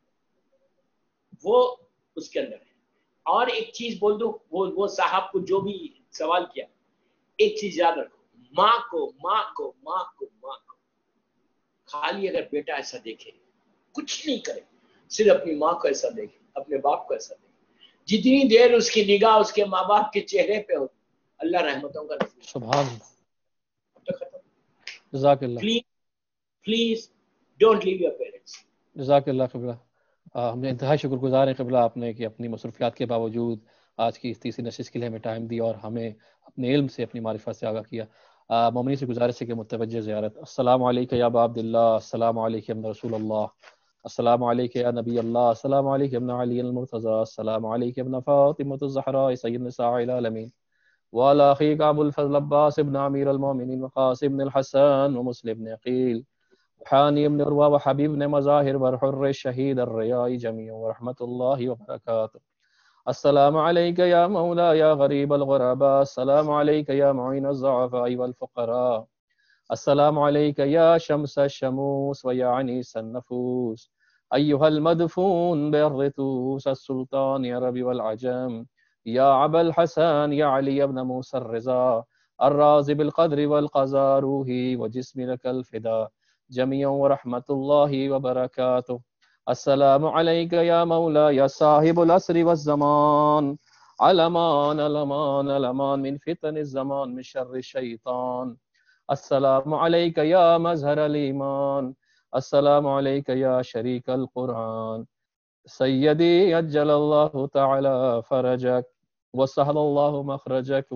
وہ اس کے اندر ہے. اور ایک چیز بول دوں، وہ وہ صاحب کو جو بھی سوال کیا، ایک چیز یاد رکھو، ماں کو ماں کو ماں کو ماں کو خالی اگر بیٹا ایسا دیکھے، کچھ نہیں کرے، صرف اپنی ماں کو ایسا دیکھے، اپنے باپ کو ایسا دیکھے، جتنی دیر اس کی نگاہ اس کے ماں باپ کے چہرے پہ ہوتی، اللہ رحمتوں کا نصیب. سبحان اللہ. تو ختم. جزاک اللہ. Please please don't leave your parents. جزاک اللہ قبلہ. ہم نے انتہائی شکر گزار ہیں قبلہ آپ نے کہ اپنی مصروفیات کے باوجود آج کی اس تیسری نشست کے لیے ہمیں ٹائم دیا اور ہمیں اپنے علم سے، اپنی معرفت سے آگاہ کیا. مومنین سے گزارش ہے کہ متوجہ زیارت. السلام علیکم یا ابا عبداللہ، السلام علیکم یا رسول اللہ، السلام علیکم یا نبی اللہ، السلام علیکم یا علی المرتضی، السلام علیکم یا فاطمۃ الزہراء سید نساء العالمین، وعلی اخیک ابو الفضل عباس ابن امیر المومنین وقاسم بن الحسن ومسلم بن عقیل حانی بن عروہ وحبیب بن مظاہر والحر الشہید الریائی جمیع ورحمۃ اللہ وبرکاتہ. السلام علیک یا مولا یا غریب الغرباء، السلام علیک یا معین الضعفاء والفقراء، السلام علیک یا شمس الشموس ویا عنیس النفوس، ایہا المدفون بالرطوس السلطان عرب والعجم، یا ابا الحسن یا علی ابن موسى الرضا، الراضی بالقدر والقضاء، روحی وجسمی لک الفدا جميعا ورحمۃ اللہ وبرکاتہ. السلام علیک یا مولا یا صاحب العصر والزمان، علمان علمان علمان من فتن الزمان من شر الشیطان. السلام علیک یا مظہر الایمان، السلام علیک یا شریک القرآن. سیدی اجل اللہ تعالی فرجک وسہل اللہ مخرجک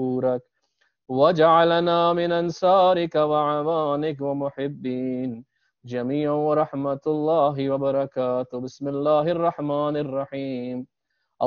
وظہورک وجعلنا من انصارک وعوانک ومحبین جميعا ورحمة الله وبركاته. بسم الله الرحمن الرحيم.